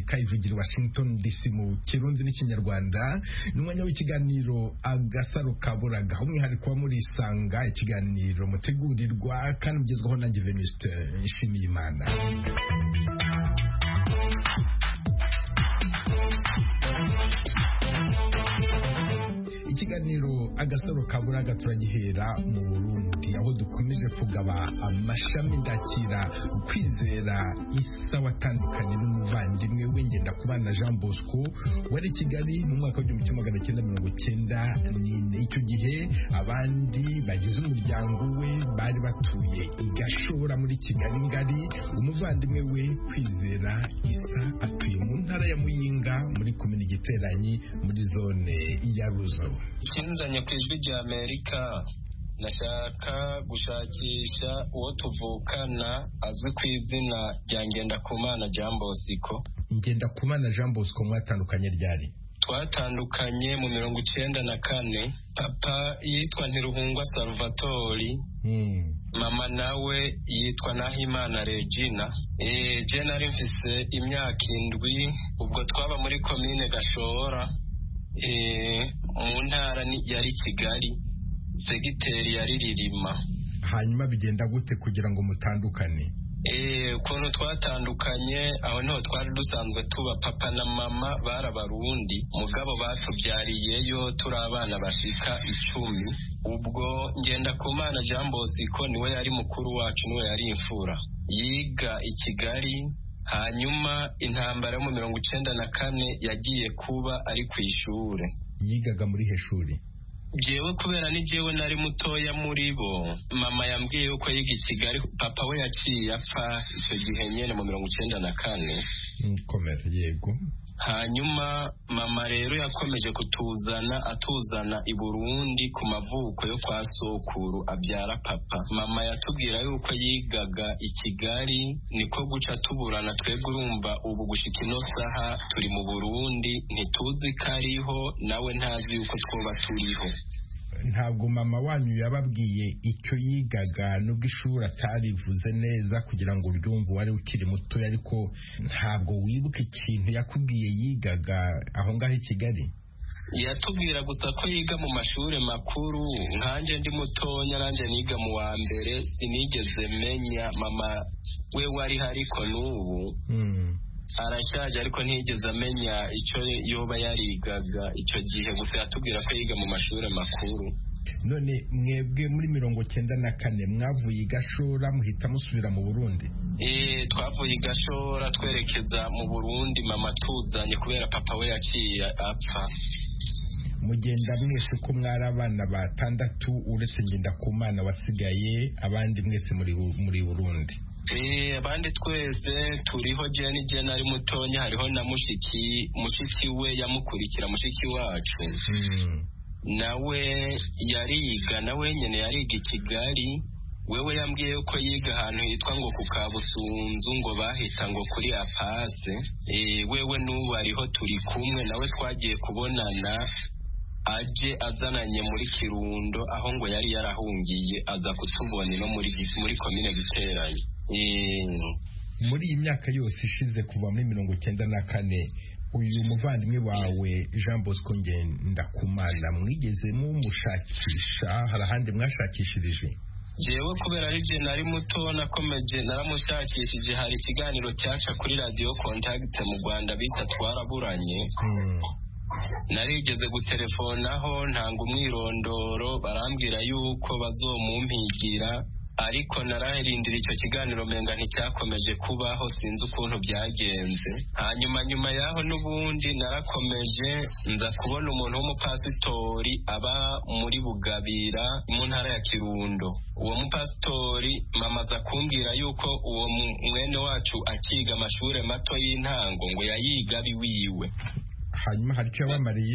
Amerika ivugira Washington DC mu Kirundi n'Ikinyarwanda n'umwanya w'ikiganiro Agasaro Kaburaga umwihariko wa muri Isanga ikiganiro mutegurirwa kandi mugezweho nanjye Venuste Nshimiyimana. Ikiganiro Agasaro Kaburaga turagihera mu Burundi aho dukomeje kugaba amashami ndakira ukwizera isa watandukanye n'umuvandimwe w'ingenda kubana Jean Bosco wari Kigali mu mwaka wa 1994. Icyo gihe abandi bagize umuryango we bari batuye igashora muri Kigali ngari. Umuvandimwe we kwizera isa atuye mu ntara ya Muyinga muri komine Giteranyi muri zone ya Ruzo. Kinzanye ku ijwi rya Amerika nashaka gushakisha uwo tuvukana azwi ku izina rya Ngendakumana Jean Bosco. Ngendakumana Jean Bosco mwatandukanye ryari? Twatandukanye mu 1994. Papa yitwa Ntiruhungwa Salvatori, mama nawe yitwa Nahimana Regina. Je nari mfise imyaka 7 ubwo twaba muri komine Gashora mu ntara yari Kigali, segiteri yari Ririma. Hanyuma bigenda gute kugira ngo mutandukane? Ukuntu twatandukanye aho niho twari dusanzwe tuba. Papa na mama barabarundi mugabo batubyariyeyo turi abana bashika 10. Ubwo Ngendakumana Jean Bosco niwe yari mukuru wacu, niwe yari imfura, yiga i Kigali. Hanyuma intambara yo mu 1994 yagiye kuba ari ku ishure. Yigaga muri heshuri? Jewe kubera ni jewe nari mutoya muri bo, mama yambwiye yuko yiga i Kigali. Papa we yaciye apfa icyo gihe nyene mu 1994. Komera yego. Hanyuma mama rero yakomeje atuzana i Burundi ku mavuko yo kwa sokuru abyara papa. Mama yatubwira yuko yigaga i Kigali, niko guca tuburana twebwe. Urumva ubu gushika ino saha turi mu Burundi, ntituzi kariho nawe ntazi yuko twoba turiho. Ntabwo mama wanyu yababwiye icyo yigaga nubwo ishuri atarivuze neza kugira ngo uryumve wari ukiri muto, ariko ntabwo wibuka ikintu yakubwiye yigaga aho ngaho i Kigali? Yatubwira gusa ko yiga mu mashuri makuru. Nkanje ndi mutonya nanje niga mu wa mbere, sinigeze menya. Mama we wari hariko n'ubu arashaje ariko ntiyigeze amenya icyo yoba yarigaga icyo gihe, gusa yatubwira ko yiga mu mashuri makuru. None mwebwe muri 1994 mwavuye i Gashora muhita musubira mu Burundi? Twavuye i Gashora twerekeza mu Burundi, mama tuzanye kubera papa we yaciye apfa. Mugenda mwese ko mwari abana 6 uretse Ngendakumana wasigaye, abandi mwese muri Burundi? Abandi twese turiho. Jene ari mutonya, hariho na mushiki we yamukurikira, mushiki wacu nawe yariga, nawe nyene yariga i Kigali. Wewe yambwiye yuko yiga ahantu hitwa ngo ku Kabusunzu, ngo bahita ngo kuri Apase. Wewe n'ubu ariho turi kumwe, nawe twagiye kubonana aje azananye muri Kirundo aho ngo yari yarahungiye, aza kutubona no muri komine Giteranyi. Muri iyi myaka yose ishize kuva muri 1994 uyu muvandimwe wawe Jean Bosco Ngendakumana mwigeze mumushakisha? Hari ahandi mwashakishirije? Jewe kubera ari je nari muto nakomeje naramushakishije. Hari ikiganiro cyaca kuri Radio Contact mu Rwanda bita Twaraburanye. Narigeze gutelefonaho ntanga umwirondoro, barambwira yuko bazomumpigira, ariko narahirindira icyo kiganiro menga nticyakomeje kubaho, sinzi ukuntu byagenze. Hanyuma nyuma yaho n'ubundi narakomeje nza kubona umuntu w'umupasitori aba muri Bugabira mu ntara ya Kirundo. Uwo mupasitori mama aza kumbwira yuko uwo mwene wacu akiga amashuri mato y'intango ngo yayiga biwiwe. Hanyuma hari icyo yabamariye?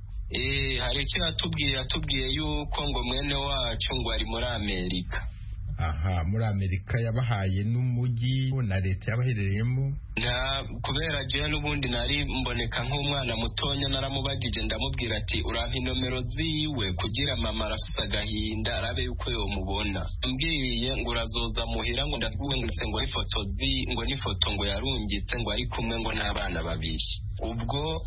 Hari icyo yatubwiye yuko ngo mwene wacu ngo ari muri Amerika. aha muri Amerika yabahaye n'umujyi na leta yabaherereyemo? Kubera jewe n'ubundi nari mboneka nk'umwana mutonya, naramubagije ndamubwira ati urampa inomero ziwe kugira mama arafise agahinda arabe yuko yomubona. Mbwiye ngo urazoza muhira ngo ndavugengutse ngo n'ifoto ngo yarungitse ngo ari kumwe ngo n'abana babiri. Ubwo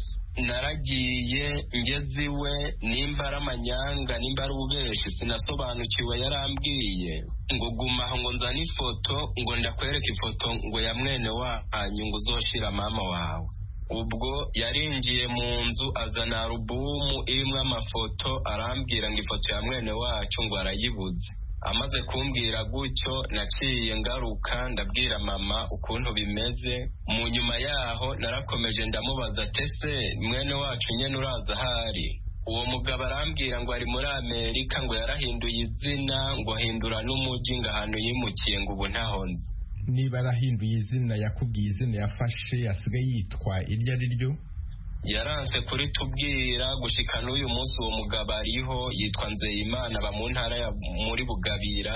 naragiye ngeze iwe, nimba ari amanyanga nimba ari ububeshi sinasobanukiwe, yarambwiye ngo gumaho ngo nzane ifoto ngo ndakwereka ifoto ngo ya mwene wanyu ngo uzoshira mama wawe. Ubwo yarinjiye mu nzu azana alubumu irimwo amafoto, arambwira ngo ifoto ya mwene wacu ngo arayibuze. Amaze kumbwira gutyo naciye ngaruka ndabwira mama ukuntu bimeze. Mu nyuma yaho narakomeje ndamubaza tese mwene wacu nyene uraza hari? Uwo mugabo arambwira ngo ari muri Amerika, ngo yarahinduye izina, ngo ahindura n'umuji, ngo ahantu yimukiye ngo ubu ntaho nzi. Niba arahinduye izina, yakubwiye izina yafashe asigaye yitwa iryo ari ryo? Yaranse kuri tubwira gushika n'uyu munsi uwo mugabo ariho, yitwa Nzeyimana, aba mu ntara ya muri Bugabira.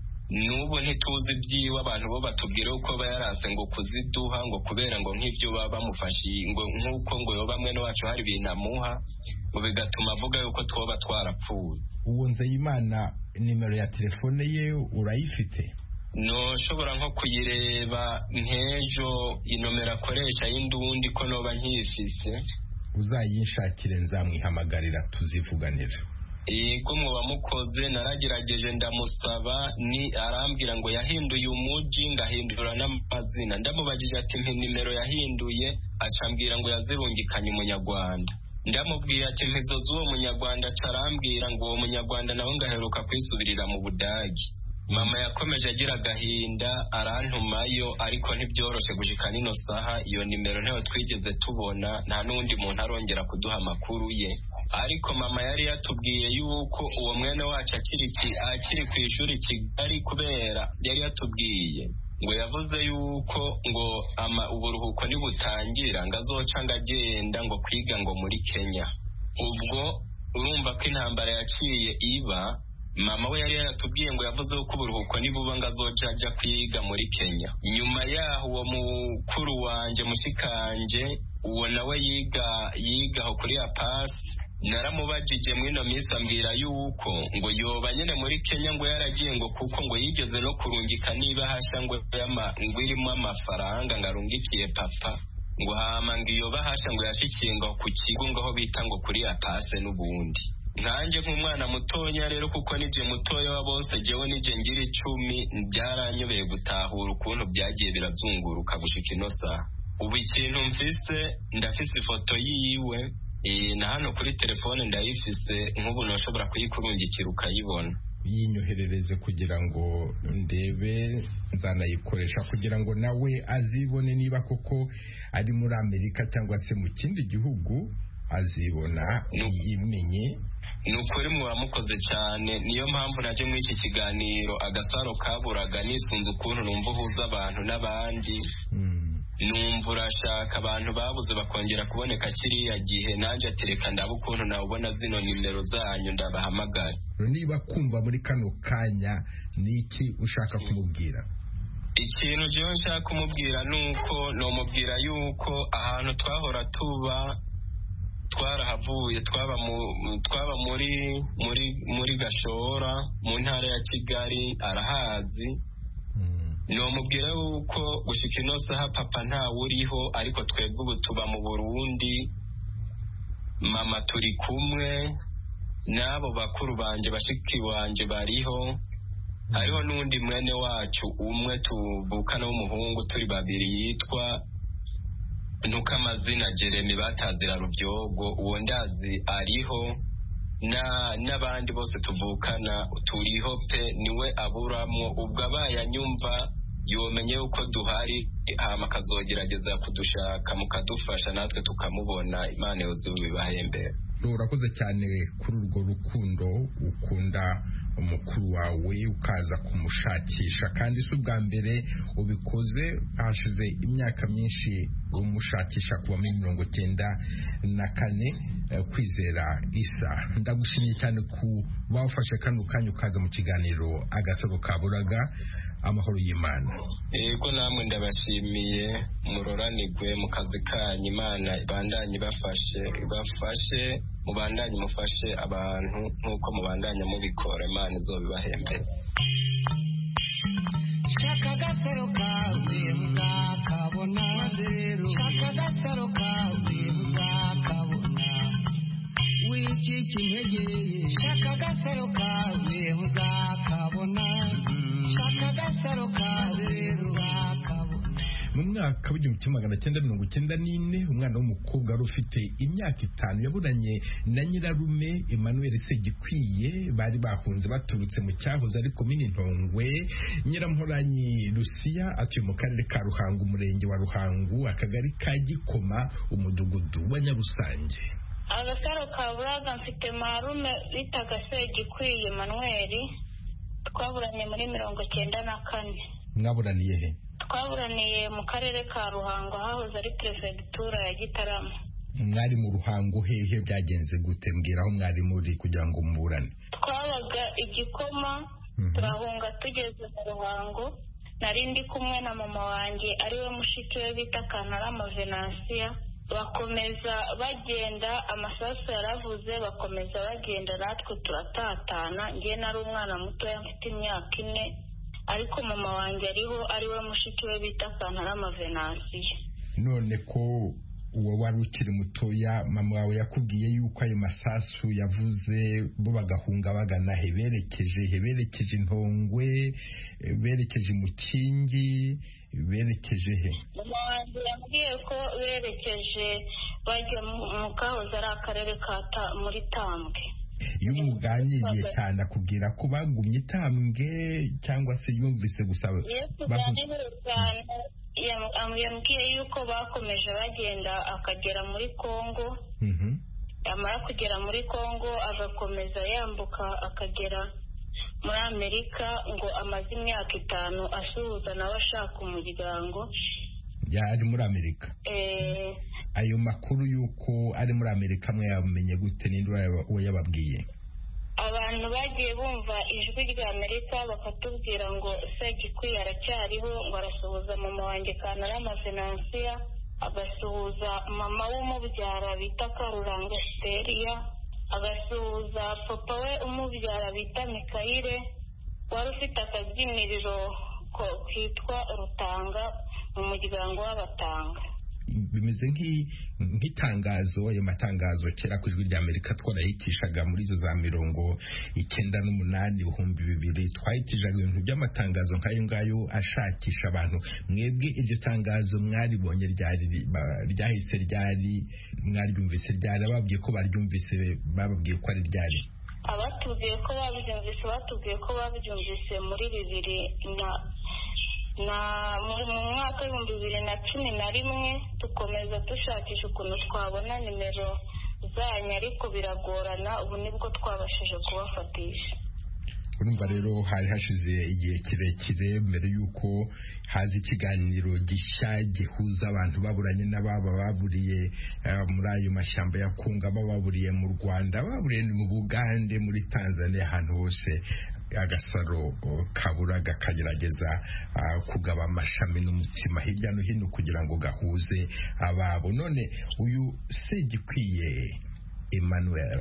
N'ubu ntituzi ibyiwe, abantu bo batubwire uko bayaranse ngo kuziduha, ngo kubera ngo nk'ivyo baba bamufashe ngo nk'uko ngo yoba mwene wacu hari ibintu amuha, ngo bigatuma avuga yuko twoba twarapfuye. Uwo Nzeyimana nimero ya telefone ye urayifite? Noshobora nko kuyireba nk'ejo inomero akoresha y'indundi ko noba nkifise. Uzayinshakire nzamwihamagarira tuzivuganira. Yego mwoba mukoze, naragerageje ndamusaba, ni arambwira ngo yahinduye umuji ngahindura n'amazina. Ndamubajije ati mpi nimero yahinduye, acambwira ngo yazirungikanye umunyarwanda. Ndamubwiye ati mpizo z'uwo munyarwanda, carambwira ngo uwo munyarwanda nawe ngaheruka kwisubirira mu Budagi. Mama yakomeje agira agahinda arantumayo, ariko ntibyoroshe gushika nino saha iyo nimero ntayo twigeze tubona, nta n'undi muntu arongera kuduha amakuru ye. Ariko mama yari yatubwiye yuko uwo mwene wacu akiri ku ishuri Kigali, kubera yari yatubwiye ngo yavuze yuko ngo uburuhuko nibutangira ngo azoca ngagenda ngo kwiga ngo muri Kenya. Ubwo urumva ko intambara yaciye iba, mama we yari yaratubwiye ngo yavuze ko uburuhuko nibuba ngo azoja aja kwiga muri Kenya. Nyuma yaho uwo mukuru wanje mushikanje uwo nawe yiga aho kuri Apasi, naramubajije mwino minsi ambwira yuko ngo yoba nyene muri Kenya ngo yaragiye ngo kuko ngo yigeze no kurungika niba hasha ngo irimo amafaranga ngarungikiye papa, ngo hama ngo iyo bahasha ngo yashikiye ngo ku kigo ngo aho bita ngo kuri Apasi n'ubundi. Nkanje nk'umwana mutonya rero, kuko nije mutoya wa bose, jewe nije ngira 10, byaranyobeye gutahura ukuntu byagiye birazunguruka gushika ino saha. Ubu ikintu mfise, ndafise ifoto yiwe, na hano kuri telefone ndayifise, nk'ubu noshobora kuyikurungikira ukayibona. Yinyoherereze kugira ngo ndebe, nzanayikoresha kugira ngo nawe azibone, niba koko ari muri Amerika cyangwa se mu kindi gihugu azibona yimenye. Nukuri muba mukoze cyane, niyo mpamvu naje muri iki kiganiro Agasaro Kaburaga nisunze ukuntu numva uhuza abantu n'abandi. Numva urashaka abantu babuze bakongera kuboneka kiriya gihe, nanje atereka ndaba ukuntu nawubona zino nimero zanyu ndabahamagara. Niba kumva muri kano kanya niki ushaka kumubwira? Ikintu jewe nshaka kumubwira nuko nomubwira yuko ahantu twahora tuba twarahavuye, twaba muri Gashora mu ntara ya Kigali, arahazi. Nomubwira yuko gushika ino saha papa ntawe uriho, ariko twebwe ubu tuba mu Burundi, mama turi kumwe, n'abo bakuru banje bashiki wanje bariho, hariho n'undi mwene wacu umwe tuvukana w'umuhungu turi babiri yitwa ntuka amazina Jeremy batazira Rubyogo, uwo ndazi ariho, n'abandi bose tuvukana turiho pe, niwe aburamwo. Ubwo abayanyumva yomenye uko duhari, hama akazogerageza kudushaka mukadufasha natwe tukamubona. Imana yoze bibahembera. Urakoze cyane kuri urwo rukundo ukunda umukuru wawe ukaza kumushakisha kandi si ubwa mbere ubikoze. hashize imyaka myinshi umushakisha kuva muri 1994. Kwizera Isa, ndagushimiye cyane ku bawufashe kano kanya ukaza mu kiganiro Agasaro Kaburaga. Amahoro y'Imana. Yego namwe ndabashimiye, muroranirwe mu kazi kanyu. Imana ibandanye ibafashe mubandanye mufashe abantu nk'uko mubandanya mubikora. Imana izobibahembera. Shaka Agasaro kawe uzakabona, shaka Agasaro kawe uzakabona, wicika intege. Shaka Agasaro kawe uzakabona, shaka Agasaro kawe uzakabona. Mu mwaka w'1994 umwana w'umukobwa wari ufite imyaka 5 yaburanye na nyirarume Emmanuel Segikwiye. Bari bahunze baturutse mu cyahoze ari komini Ntongwe. Nyiramporanyi Lucia atuye mu karere ka Ruhango, umurenge wa Ruhango, akagari ka Gikoma, umudugudu wa Nyarusange. Agasaro Kaburaga mfite marume bitaga Segikwiye Emmanuel, twaburanye muri 1994. Mwaburaniye he? Twaburaniye mu karere ka Ruhango, hahoze ari prefectura ya Gitarama. Mwari mu Ruhango hehe? Byagenze gute? Mbwira aho mwari muri kugira ngo muburane. Twabaga Igikoma, turahunga tugeze mu Ruhango. Nari ndi kumwe na mama wanjye ariwe mushiki we bita Kantarama Venansia. Bakomeza bagenda, amasasu yaravuze, bakomeza bagenda, natwe turatatana. Ngiye nari umwana muto mfite imyaka 4, ariko mama wanjye ariwe mushiki we bita Kantarama Venansia. None ko uwo wari ukiri mutoya, mama wawe yakubwiye yuko ayo masasu yavuze bo bagahunga bagana he? Berekeje Intongwe, berekeje Mukingi, berekeje he? Mama wanjye yambwiye ko berekeje bajya mu kahoze ari akarere muri Tambwe. Iyo umuganiriye cyane akubwira ko bagumye Tambwe cyangwa se yumvise gusa? Yambwiye yuko bakomeje bagenda akagera muri Kongo. Yamara kugera muri Kongo agakomeza yambuka akagera muri Amerika, ngo amaze imyaka 5 asuhuza nawe ashaka umuryango. Yari muri Amerika? Ayo makuru yuko ari muri Amerika mwayamenye gute? Ninde wayababwiye? Abantu bagiye bumva ijwi rya Amerika bakatubwira ngo Segikwiye aracyariho, ngo arasuhuza mama wanjye Kantarama Venansia, agasuhuza mama w'umubyara bita Karuranga Steria, agasuhuza papa we umubyara bita Mikayire, wari ufite akabyiniriro kitwa Rutanga mu muryango w'Abatanga. Bimeze nk'itangazo. Ayo matangazo kera ku ijwi rya Amerika twarayitishaga muri izo za 1998 twayitishaga ibintu by'amatangazo nk'ayo ngayo ashakisha abantu. Mwebwe iryo tangazo mwaribonye ryahise ryari? Mwaryumvise ryari? Bababwiye ko baryumvise? Bababwiye ko ari ryari? Abatubwiye ko babyumvise muri 2000 mu mwaka w'2011. Tukomeza dushakisha ukuntu twabona nimero zanyu, ariko biragorana. Ubu nibwo twabashije kubafatisha. Urumva rero hari hashize igihe kirekire mbere yuko haza ikiganiro gishya gihuza abantu baburanye n'ababa baburiye muri ayo mashyamba ya Kongo, baburiye mu Rwanda, baburiye mu Bugande, muri Tanzania, ahantu hose. Agasaro Kaburaga kagerageza kugaba amashami n'umutima hirya no hino kugira ngo gahuze ababo. None uyu Segikwiye Emmanuel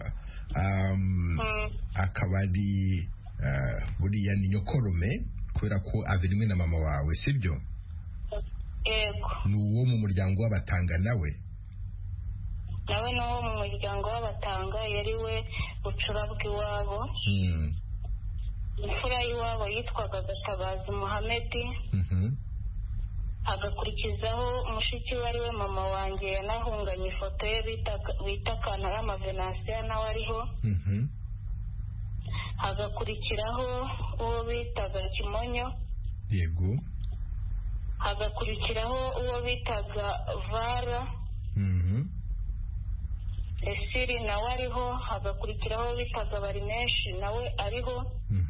akaba ari buriya ni nyokorome kubera ko averimwe na mama wawe, sibyo? Yego. Ni uwo mu muryango w'Abatanga nawe? Nawe ni uwo mu muryango w'Abatanga, yari we bucura bw'iwabo. Imfura y'iwabo yitwaga Gatabazi Muhamedi. Agakurikizaho mushiki we ari we mama wanjye yanahunganye ifoto ye bita Kantarama Venansia, nawe ariho. Hagakurikiraho uwo bitaga Kimonyo. Yego. Hagakurikiraho uwo bitaga Vara. Esiri nawe ariho, hagakurikiraho bitaga Barimeshi nawe ariho.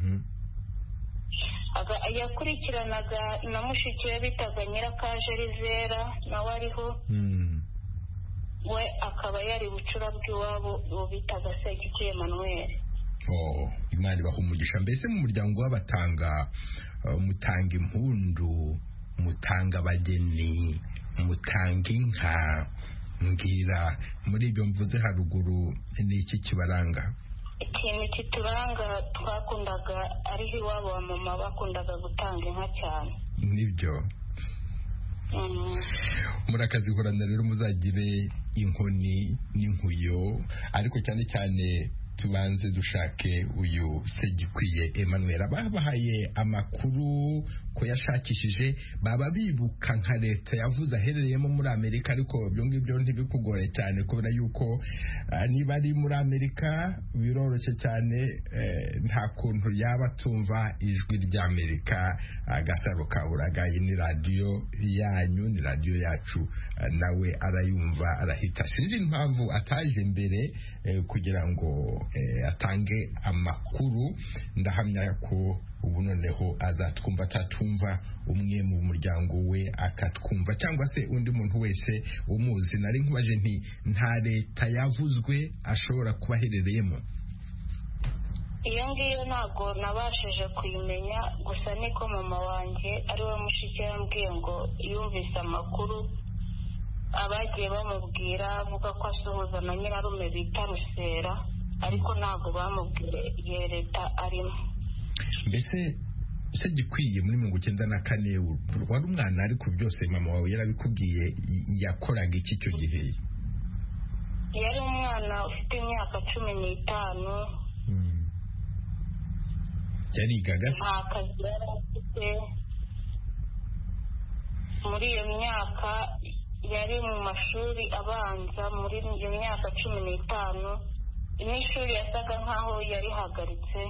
Yakurikiranaga na mushiki we bitaga Nyirakaje Rizera nawe ariho. We akaba yari bucura bw'iwabo bitaga Segikuye Emmanuel. Imana ibaha umugisha. Mbese mu muryango w'abatanga mutanga impundu, mutanga abageni, mutanga inka, mbwira muri ibyo mvuze haruguru ni iki kibaranga? Ikintu kituranga twakundaga ariho iwabo wa mama bakundaga gutanga inka cyane. Nibyo. Murakazihorana rero muzagire inkoni n'inkuyo, ariko cyane cyane tubanze dushake uyu Segikwiye Emmanuel. Abahaye amakuru ko yashakishije baba bibuka nka leta yavuze aherereyemo muri Amerika, ariko ibyo ngibyo ntibikugore cyane kubera yuko niba ari muri Amerika biroroshye cyane, nta kuntu yaba tumva ijwi rya Amerika. Agasaro Kaburaga ni radio yanyu, ni radio yacu, nawe arayumva arahita. Sinzi impamvu ataje mbere kugira ngo atange amakuru. Ndahamya ko ubu noneho azatwumva, atatumva umwe mu muryango we akatwumva, cyangwa se undi muntu wese umuzi. Nari nkubaje nti nta leta yavuzwe ashobora kuba aherereyemo? Iyo ngiyo ntabwo nabashije kuyimenya, gusa niko mama wanjye ari we mushiki yambwiye ngo yumvise amakuru abagiye bamubwira avuga ko asuhuza na nyirarume bita Rusera, ariko ntabwo bamubwire iyo leta arimo. Mbese Segikwiye muri 1994 wari umwana, ariko byose mama wawe yarabikubwiye, yakoraga iki icyo gihe? Yari umwana ufite imyaka 15. Yarigaga? Nta kazi yari afite. Muri iyo myaka yari mu mashuri abanza, muri iyo myaka 15 n'ishuri yasaga nkaho yarihagaritse.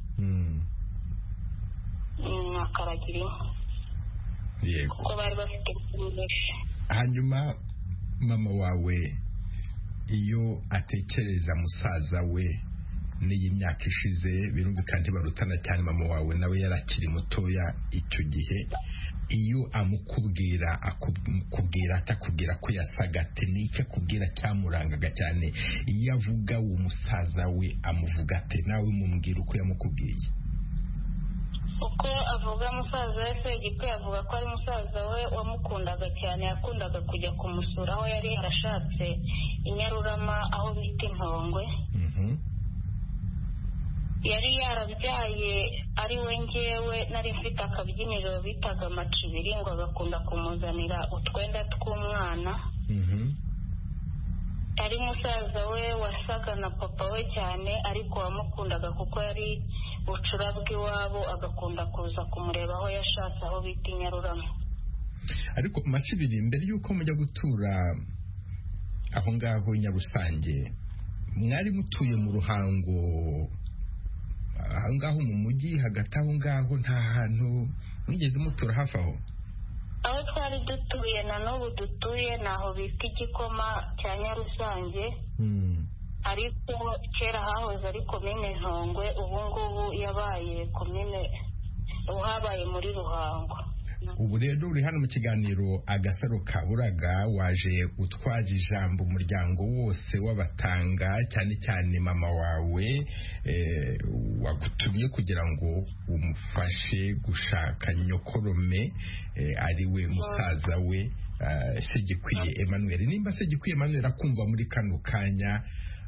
Akaragira inka. Yego. Kuko bari bafite byinshi. Hanyuma mama wawe iyo atekereza musaza we n'iyi myaka ishize, birumvikana ntibarutana cyane, mama wawe nawe yarakiri mutoya icyo gihe, iyo amukubwira atakubwira ko yasaga ate? N'icyo akubwira cyamurangaga cyane? Iyo avuga uwo musaza we amuvuga ate? Nawe mumbwira uko yamukubwiye. Uko avuga musaza we Segikwiye avuga ko ari musaza we wamukundaga cyane, yakundaga kujya kumusura aho yari yarashatse i Nyarurama aho bita Impongwe. Yari yarabyaye ari we njyewe, nari mfite akabyiniro bitaga Macibiri, ngo agakunda kumuzanira utwenda tw'umwana. Ari musaza we wasaga na papa we cyane, ariko wamukundaga kuko yari bucura bw'iwabo, agakunda kuza kumureba aho yashatse aho bita Nyarurama. Ariko Macibiri, mbere yuko mujya gutura aho ngaho Nyarusange, mwari mutuye mu Ruhango aho ngaho mu mujyi hagati aho ngaho? Nta hantu mwigeze mutura hafi aho? Aho twari dutuye na n'ubu dutuye naho bita Igikoma cya Nyarusange. Ariko kera hahoze ari komine Ntongwe, ubu ngubu yabaye komine, uhabaye muri Ruhango. Ubu rero uri hano mu kiganiro Agasaro Kaburaga, waje utwaje ijambo umuryango wose w'abatanga, cyane cyane mama wawe wagutumye kugira ngo umufashe gushaka nyokorome ari we musaza we Segikwiye Emmanuel. Nimba Segikwiye Emmanuel akumva muri kano kanya,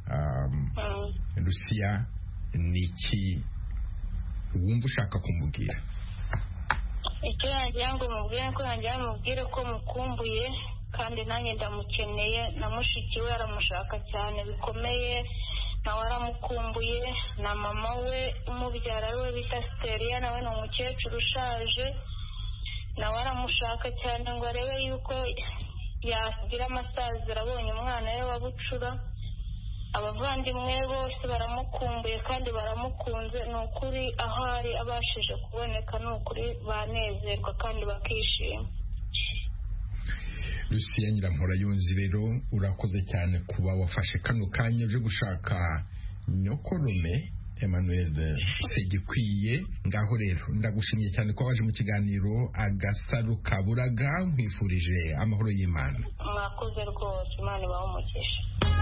Lucia, niki wumva ushaka kumubwira? Icyo yangira ngo mubwire ko yangira mubwire ko mukumbuye, kandi nanjye ndamukeneye, na mushiki we aramushaka cyane bikomeye, nawe aramukumbuye, na mama we umubyara we bita Steria, nawe ni umukecuru ushaje, nawe aramushaka cyane ngo arebe yuko yagira amasaziro abonye umwana we wa bucura. Abavandimwe bose baramukumbuye kandi baramukunze, ni ukuri aho ari abashije kuboneka ni ukuri banezerwa kandi bakishima. Lucia Nyirampora yunzi rero urakoze cyane kuba wafashe kano kanya uje gushaka nyokorome Emmanuel Segikwiye. Ngaho rero ndagushimiye cyane ko waje mu kiganiro Agasaro Kaburaga, nkwifurije amahoro y'Imana. Mwakoze rwose, Imana ibahe umugisha.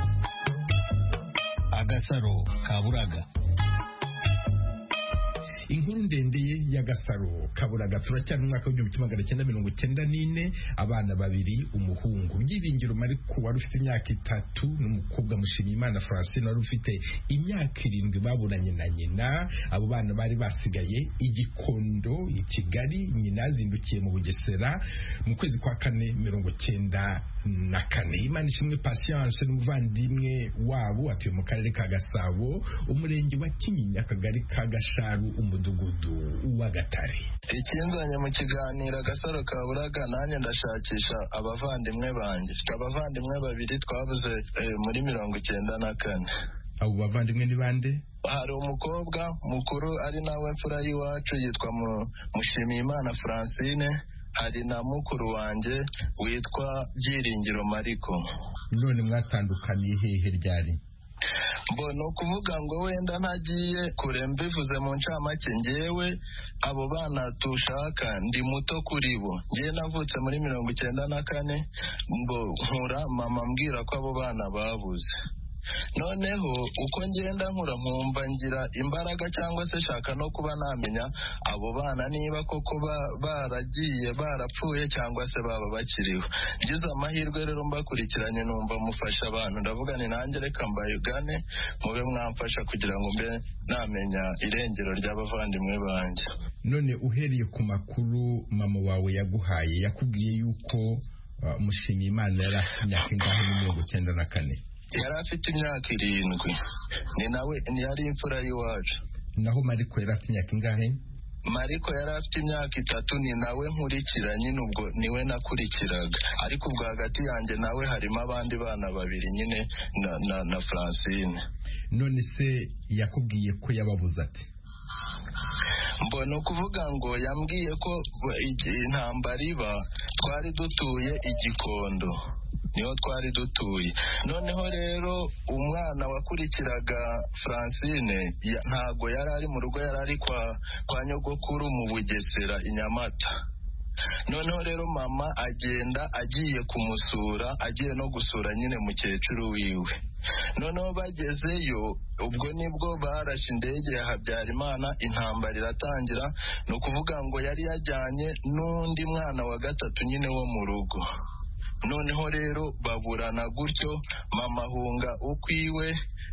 Agasaro Kaburaga. Inkuru ndende y'Agasaro Kaburaga. Turacyari mu mwaka w'1994. Abana babiri, umuhungu Byiringiro Mariko wari ufite imyaka 3 n'umukobwa Mushimiyimana Francine wari ufite imyaka 7 baburanye na nyina. Abo bana bari basigaye i Gikondo i Kigali. Nyina azindukiye mu Bugesera mu kwezi kwa 4/94. Imana ishimwe Patience n'umuvandimwe wabo atuye mu karere ka Gasabo, umurenge wa Kinyinya, akagari ka Gasharu, umudugudu wa Gatare. Ikinzanye mu kiganiro Agasaro Kaburaga, nanjye ndashakisha abavandimwe banjye. Abavandimwe babiri twabuze muri 94. Abo bavandimwe ni bande? Hari umukobwa mukuru ari nawe mfura y'iwacu yitwa Mushimiyimana Francine. Hari na mukuru wanjye witwa Byiringiro Mariko. None mwatandukaniye hehe ryari? Mbona ukuvuga ngo wenda ntagiye kure mbivuze mu ncamake, ngewe abo bana tushaka ndi muto kuri bo. Ngewe navutse muri 94, nkura mama mbwira ko abo bana babuze. Noneho uko ngenda nkura nkumva ngira imbaraga cyangwa se shaka no kuba namenya abo bana niba koko baragiye barapfuye cyangwa se baba bakiriho. Ngize amahirwe rero mbakurikiranye numva mufasha abantu, ndavuga ni nanjye reka mbayugane mube mwamfasha kugira ngo mbe namenya irengero ry'abavandimwe banjye. None uhereye ku makuru mama wawe yaguhaye, yakubwiye yuko Mushimiyimana yari afite imyaka ingahe muri 94? Yari afite imyaka 7. Ni nawe yari imfura y'iwacu. Naho Mariko yari afite imyaka ingahe? Mariko yari afite imyaka 3, ni nawe nkurikira nyine, ubwo niwe nakurikiraga. Ariko ubwo hagati yanjye nawe harimo abandi bana babiri nyine na Francine. None se yakubwiye ko yababuza ate? Mbona ukuvuga ngo yambwiye ko intambara iba twari dutuye i Gikondo, niho twari dutuye. Noneho rero umwana wakurikiraga Francine ntago yari ari mu rugo, yari ari kwa nyogokuru mu Bugesera i Nyamata. Noneho rero mama agenda agiye kumusura, agiye no gusura nyine mukecuru wiwe. Noneho bagezeyo, ubwo nibwo barashe indege ya Habyarimana, intambara iratangira. Ni ukuvuga ngo yari yajyanye n'undi mwana wa 3 nyine wo mu rugo. Noneho rero baburana gutyo, mama ahunga ukwiwe,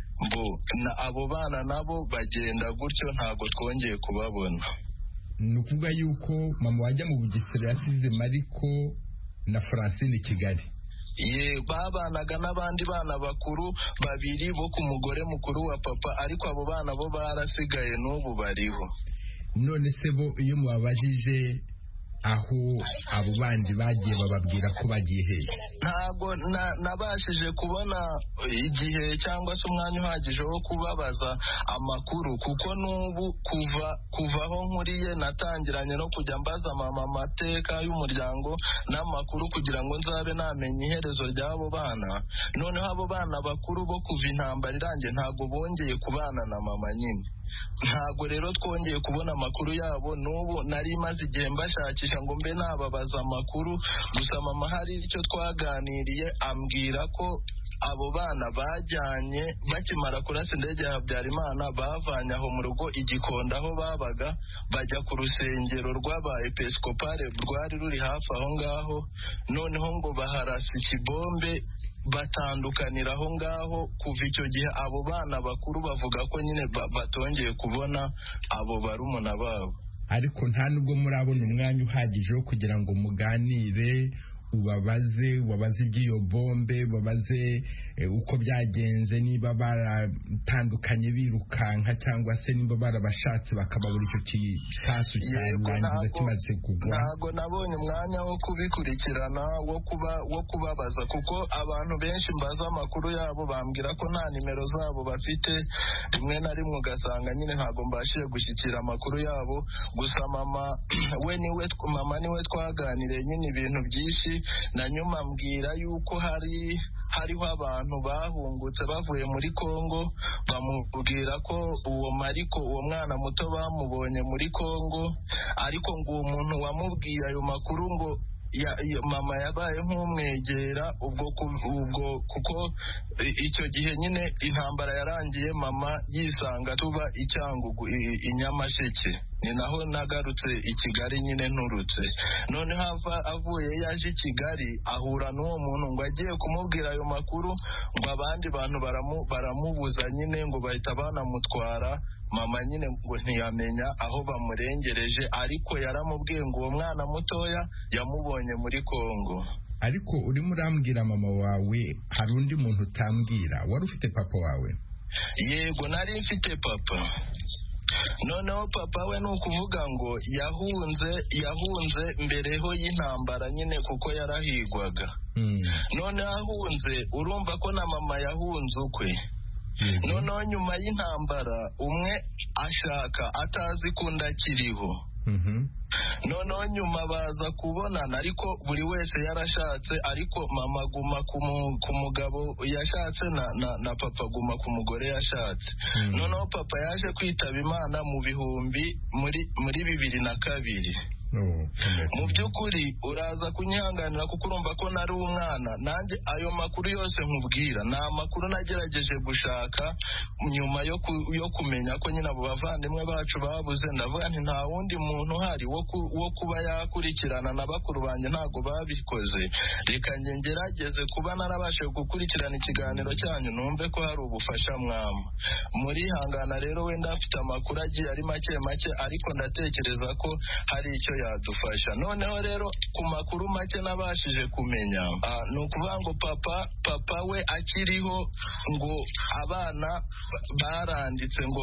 abo bana nabo bagenda gutyo, ntago twongeye kubabona. Ni ukuvuga yuko mama wajya mu Bugesera yasize Mariko na Francine Kigali? Babanaga n'abandi bana bakuru babiri bo ku mugore mukuru wa papa, ariko abo bana bo barasigaye n'ubu bariho. None se bo iyo mubabajije aho abo bandi bagiye bababwira ko bagiye hehe? Ntago nabashije kubona igihe cyangwa se umwanya uhagije wo kubabaza amakuru, kuko n'ubu kuva aho nkuriye natangiranye no kujya mbaza mama amateka y'umuryango n'amakuru kugira ngo nzabe namenya iherezo ry'abo bana. Noneho abo bana bakuru bo kuva intambara irangiye ntago bongeye kubana na mama nyine. Ntago rero twongeye kubona amakuru yabo. N'ubu nari maze igihe mbashakisha ngo mbe nababaza amakuru, gusa mama hari icyo twaganiriye ambwira ko abo bana bajyanye bakimara kurasa indege ya Habyarimana, bavanye aho mu rugo i Gikondo aho babaga, bajya ku rusengero rw'abaepiskopale rwari ruri hafi aho ngaho. Noneho ngo baharasa ikibombe batandukanira aho ngaho. Kuva icyo gihe abo bana bakuru bavuga ko nyine batongeye kubona abo barumuna babo. Ariko nta nubwo murabona umwanya uhagije wo kugira ngo muganire, wabaze iby'iyo bombe, wabaze uko byagenze, niba baratandukanye birukanka cyangwa se niba barabashatse bakababura icyo kisasu cyarangiza kimaze kugwa? Ntago nabonye umwanya wo kubikurikirana, wo kubabaza, kuko abantu benshi mbaza amakuru yabo bambwira ko nta nimero zabo bafite. Rimwe na rimwe ugasanga nyine ntago mbashije gushyikira amakuru yabo. Gusa mama niwe twaganiriye nyine ibintu byinshi, na nyuma ambwira yuko hariho abantu bahungutse bavuye muri Kongo, bamubwira ko uwo Mariko uwo mwana muto bamubonye muri Kongo, ariko ngo uwo muntu wamubwiye ayo makuru ngo mama yabaye nk'umwegera ubwo kuko icyo gihe nyine intambara yarangiye, mama yisanga tuba i Cyangugu i Nyamasheke, ni naho nagarutse i Kigali nyine nturutse. Noneho avuye yaje i Kigali ahura n'uwo muntu ngo agiye kumubwira ayo makuru, ngo abandi bantu baramubuza nyine ngo bahita banamutwara. Mama nyine ngo ntiyamenya aho bamurengereje, ariko yaramubwiye ngo uwo mwana mutoya yamubonye muri Kongo. Ariko urimo urambwira mama wawe, hari undi muntu utambwira? Wari ufite papa wawe? Yego, nari mfite papa. Noneho papa we ni ukuvuga ngo yahunze mbereho y'intambara nyine kuko yarahigwaga. Noneho ahunze, urumva ko na mama yahunze ukwe. Noneho nyuma y'intambara umwe ashaka atazi ko ndakiriho. Noneho nyuma baza kubonana, ariko buri wese yarashatse, ariko mama aguma ku mugabo yashatse na papa aguma ku mugore yashatse. Noneho papa yaje kwitaba Imana mu bihumbi muri 2002. Mu by'ukuri uraza kunyihanganira kuko urumva ko nari umwana, nanjye ayo makuru yose nkubwira ni amakuru nagerageje gushaka nyuma yo kumenya ko nyine abo bavandimwe bacu babuze. Ndavuga nti nta wundi muntu uhari wo kuba yakurikirana, na bakuru banjye ntabwo babikoze, reka njye ngerageze kuba narabashije gukurikirana ikiganiro cyanyu, numve ko hari ubufasha mwama muri hangana. Rero wenda mfite amakuru agiye ari make make, ariko ndatekereza ko hari icyo yadufasha. Noneho rero ku makuru make nabashije kumenya, ni ukuvuga ngo papa we akiriho, ngo abana baranditse ngo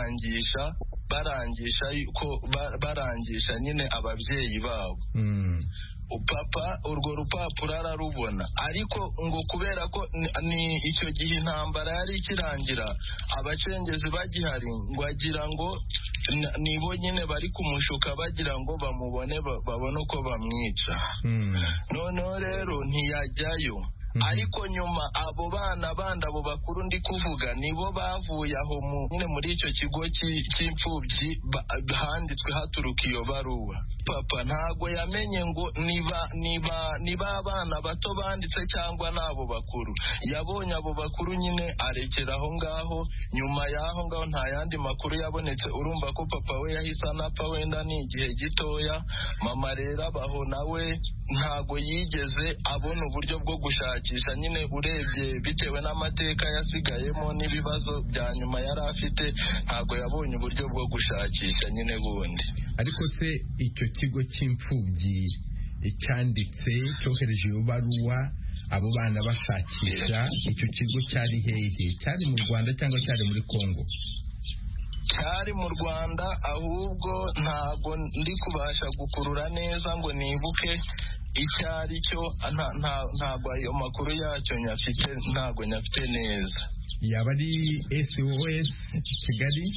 barangisha nyine ababyeyi babo. Papa urwo rupapuro ararubona, ariko ngo kubera ko ni icyo gihe intambara yari ikirangira, abacengezi bagihari, ngo agira ngo nibo nyine bari kumushuka bagira ngo bamubone babone uko bamwica. Noneho rero ntiyajyayo, ariko nyuma abo bana bandi abo bakuru ndi kuvuga nibo bavuye aho nyine muri icyo kigo cy'imfubyi handitswe haturuka iyo baruwa. Papa ntago yamenye ngo niba abana bato banditse cyangwa n'abo bakuru. Yabonye abo bakuru nyine arekera aho ngaho, nyuma y'aho ngaho nta yandi makuru yabonetse. Urumva ko papa we yahise anapfa, wenda ni igihe gitoya. Mama rero abaho nawe ntago yigeze abona uburyo bwo gushakisha, nyine urebye bitewe n'amateka yasigayemo n'ibibazo bya nyuma yari afite, ntago yabonye uburyo bwo gushakisha nyine bundi. Ariko se icyo kigo cy'imfubyi cyanditse cyohereje iyo baruwa abo bana bashakisha, icyo kigo cyari hehe? Cyari mu Rwanda cyangwa cyari muri Kongo? Cyari mu Rwanda, ahubwo ntago ndi kubasha gukurura neza ngo nibuke icyo ari cyo, ntago ayo makuru yacyo nyafite, ntago nyafite neza. Yaba ari SOS Kigali?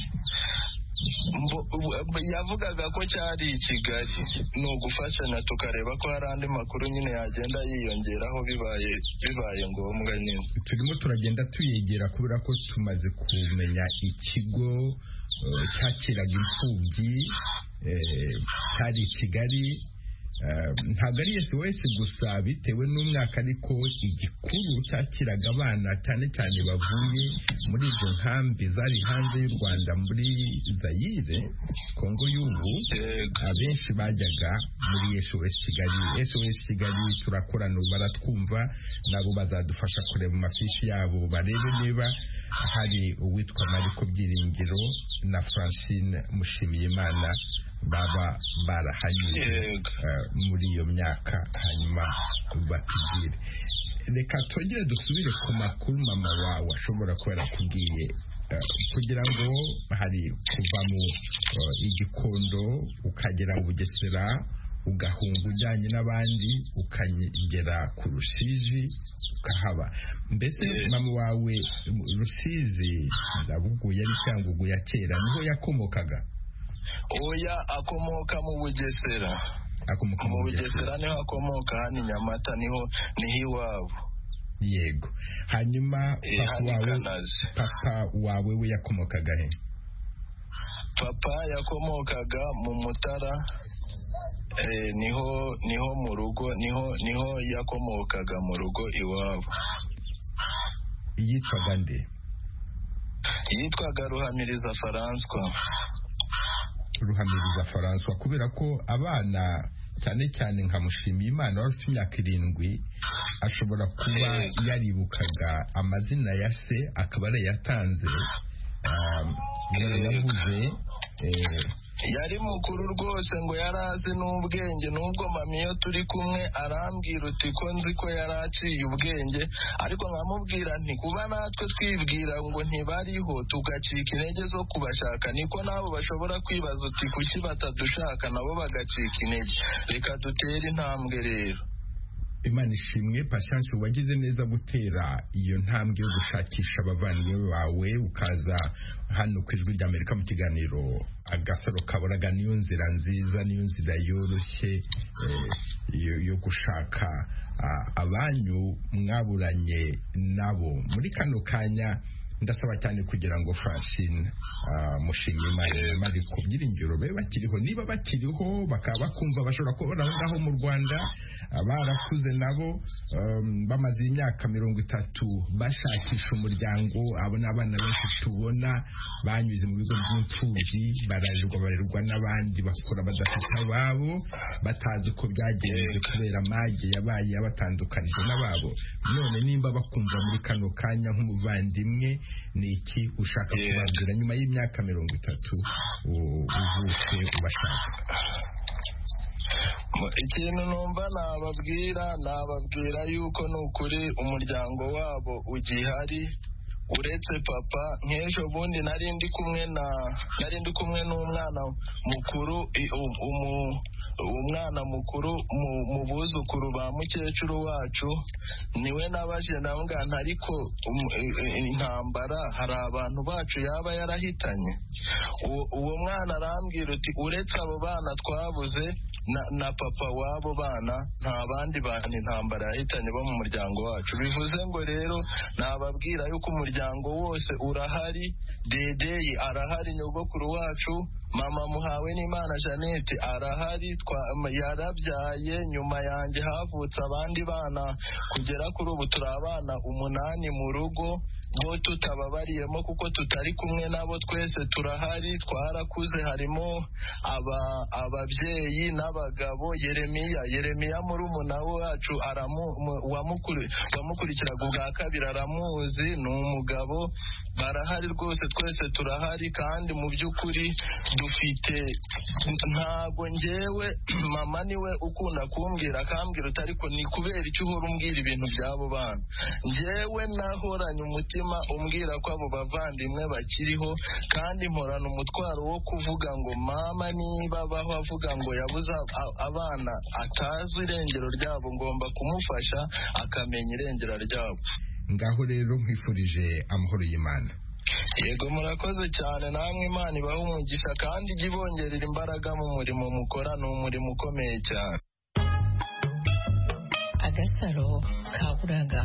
Yavugaga ko cyari i Kigali, ni ugufashanya tukareba ko hari andi makuru nyine yagenda yiyongeraho bibaye ngombwa nyine. Turimo turagenda tuyegera kubera ko tumaze kumenya ikigo cyakiraga imfubyi cyari i Kigali. Ntabwo ari SOS gusa, bitewe n'umwaka, ariko igikuru cyakiraga abana cyane cyane bavuye muri izo nkambi zari hanze y'u Rwanda, muri Zaire, Kongo y'ubu. Abenshi bajyaga muri SOS Kigali. SOS Kigali turakorana, baratwumva, nabo bazadufasha kureba amafishi yabo, barebe niba hari uwitwa Mariko Byiringiro na Francine Mushimiyimana baba barahanyuze muri iyo myaka, hanyuma batubwire. Reka twongere dusubire ku makuru mama wawe ashobora kuba yarakubwiye, kugira ngo hari kuva mu Igikondo ukagera mu Bugesera, ugahunga ujyanye n'abandi ukagera ku Rusizi ukahaba. Mbese mama wawe Rusizi ndabuguye ari Cyangugu ya kera niho yakomokaga? Oya, akomoka mu Bugesera. akomoka mu Bugesera niho akomoka, hano i Nyamata niho iwabo. Yego, hanyuma papa wawe we yakomokaga he? Papa yakomokaga mu Mutara, niho mu rugo, niho yakomokaga mu rugo iwabo. Yitwaga nde? Yitwaga Ruhamiriza François. Ruhamiriza François, kubera ko abana cyane cyane nka Mushimiyimana wari ufite imyaka 7 ashobora kuba yaribukaga amazina ya se akaba yatanze yavuze yari mukuru rwose ngo yarazi n'ubwenge, nubwo mami iyo turi kumwe arambwira uti ko nzi ko yaraciye ubwenge, ariko nkamubwira nti kuba natwe twibwira ngo ntibariho tugacika intege zo kubashaka, niko nabo bashobora kwibaza uti kuki batadushaka nabo bagacika intege. Reka dutere intambwe rero. Imana ishimwe. Patience, wagize neza gutera iyo ntambwe yo gushakisha abavandimwe bawe ukaza hano ku Ijwi ry'Amerika mu kiganiro Agasaro Kaburaga. Niyo nzira nziza, niyo nzira yoroshye yo gushaka abanyu mwaburanye nabo. Muri kano kanya ndasaba cyane kugira ngo Francine Mushimiyimana mari kubyiringiro be bakiriho, niba bakiriho bakaba bakumva bashobora kubona aho mu Rwanda barakuze nabo bamaze imyaka 30 bashakisha umuryango. Abo n'abana benshi tubona banyuze mu bigo by'imfubyi, barerwa n'abandi bakora badafite ababo, batazi uko byagenze kubera amage yabaye abatandukanije n'ababo. None nimba bakumva muri kano kanya nk'umuvandimwe, ni iki ushaka kubabwira nyuma y'imyaka 30 uvutse ubashaka? Ikintu numva nababwira yuko nukuri umuryango wabo ugihari, uretse papa. Nk'ejo bundi nari ndi kumwe n'umwana mukuru, umwana mukuru mu buzukuru ba mukecuru wacu, niwe nabaje ndamugana, ariko intambara hari abantu bacu yaba yarahitanye. Uwo mwana arambwira uti uretse abo bana twabuze na papa wabo bana nta bandi bantu intambara yahitanye bo mu muryango wacu. Bivuze ngo rero nababwira yuko umuryango wose urahari. Dedeyi arahari, nyogokuru wacu, mama Muhawe n'Imana Jeannette arahari, yarabyaye, nyuma yanjye havutse abandi bana, kugera kuri ubu turi abana 8 mu rugo, bo tutababariyemo kuko tutari kumwe nabo. Twese turahari, twarakuze, harimo ababyeyi n'abagabo. Yeremiya murumuna wacu wamukurikiraga ubwa kabiri aramuzi, ni umugabo. Barahari rwose, twese turahari. Kandi mu by'ukuri dufite, ntago njyewe mama niwe ukunda kumbwira, akambwira uti ariko ni kubera icyo uhora umbwira ibintu by'abo bana. Njyewe nahoranye umutima umbwira ko abo bavandimwe bakiriho, kandi mporana umutwaro wo kuvuga ngo mama niba abaho avuga ngo yabuze abana atazi irengero ryabo, ngomba kumufasha akamenya irengero ryabo. Ngaho rero nkwifurije amahoro y'Imana. Yego, murakoze cyane, namwe Imana ibahe umugisha kandi ijye ibongerera imbaraga mu murimo mukora. Ni umurimo ukomeye cyane. Agasaro Kaburaga.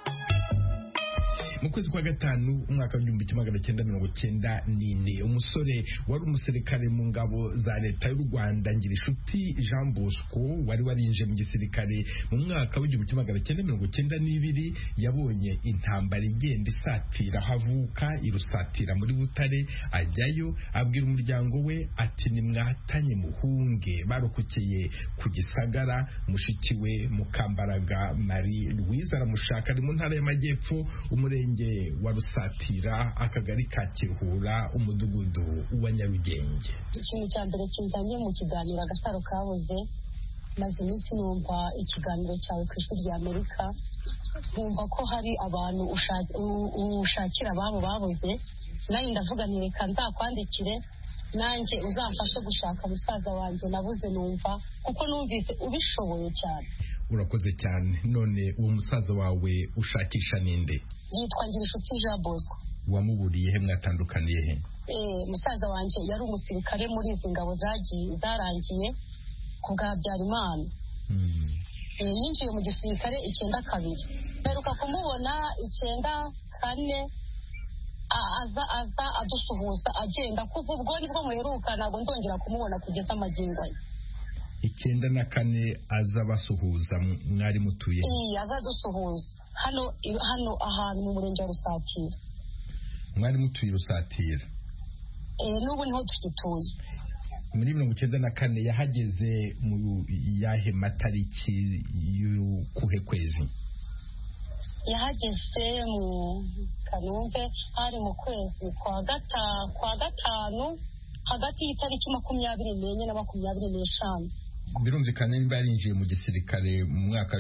Mu kwezi kwa gatanu umwaka w'1994 umusore wari umusirikare mu ngabo za leta y'u Rwanda Ngirinshuti Jean Bosco wari warinje mu gisirikare mu mwaka w'1992 yabonye intambara igenda isatira havuka irusatira muri Butare, ajyayo abwira umuryango we ati nimwatanye muhunge. Barokokeye ku Gisagara, mushiki we Mukambaraga Marie Louise aramushaka, ari mu ntara y'Amajyepfo, umurenge wa Rusatira, akagari ka Kiruhura, umudugudu wa Nyarugenge. Ikintu cya mbere kinzanye mu kiganiro Agasaro Kabuze, maze iminsi numva ikiganiro cyawe ku Ijwi ry'Amerika, numva ko hari abantu ushakira ababo babuze. Nanjye ndavuga nti reka nzakwandikire, nanjye uzamfashe gushaka musaza wanjye nabuze, numva kuko numvise ubishoboye cyane. Urakoze cyane. None uwo musaza wawe ushakisha ninde? Yitwa Ngirinshuti Jean Bosco. Wamuburiye he? Mwatandukaniye he? Musaza wanjye yari umusirikare muri izi ngabo zarangiye, ku bwa Habyarimana. Yinjiye mu gisirikare 92. Mperuka kumubona 94 aza adusuhuza agenda, kuva ubwo nibwo muheruka, ntabwo ndongera kumubona kugeza amagingo ye. 94 aza basuhuza, mwari mutuye? Aza dusuhuza hano ahantu mu murenge wa Rusatira. Mwari mutuye Rusatira? N'ubu niho tukituye. Muri 94 yahageze mu yahe matariki y'ukuhe kwezi? Yahageze mu Kanumbe, hari mu kwezi kwa gatanu, hagati y'itariki 24 na 25. Birumvikana niba yarinjiye mu gisirikare mu mwaka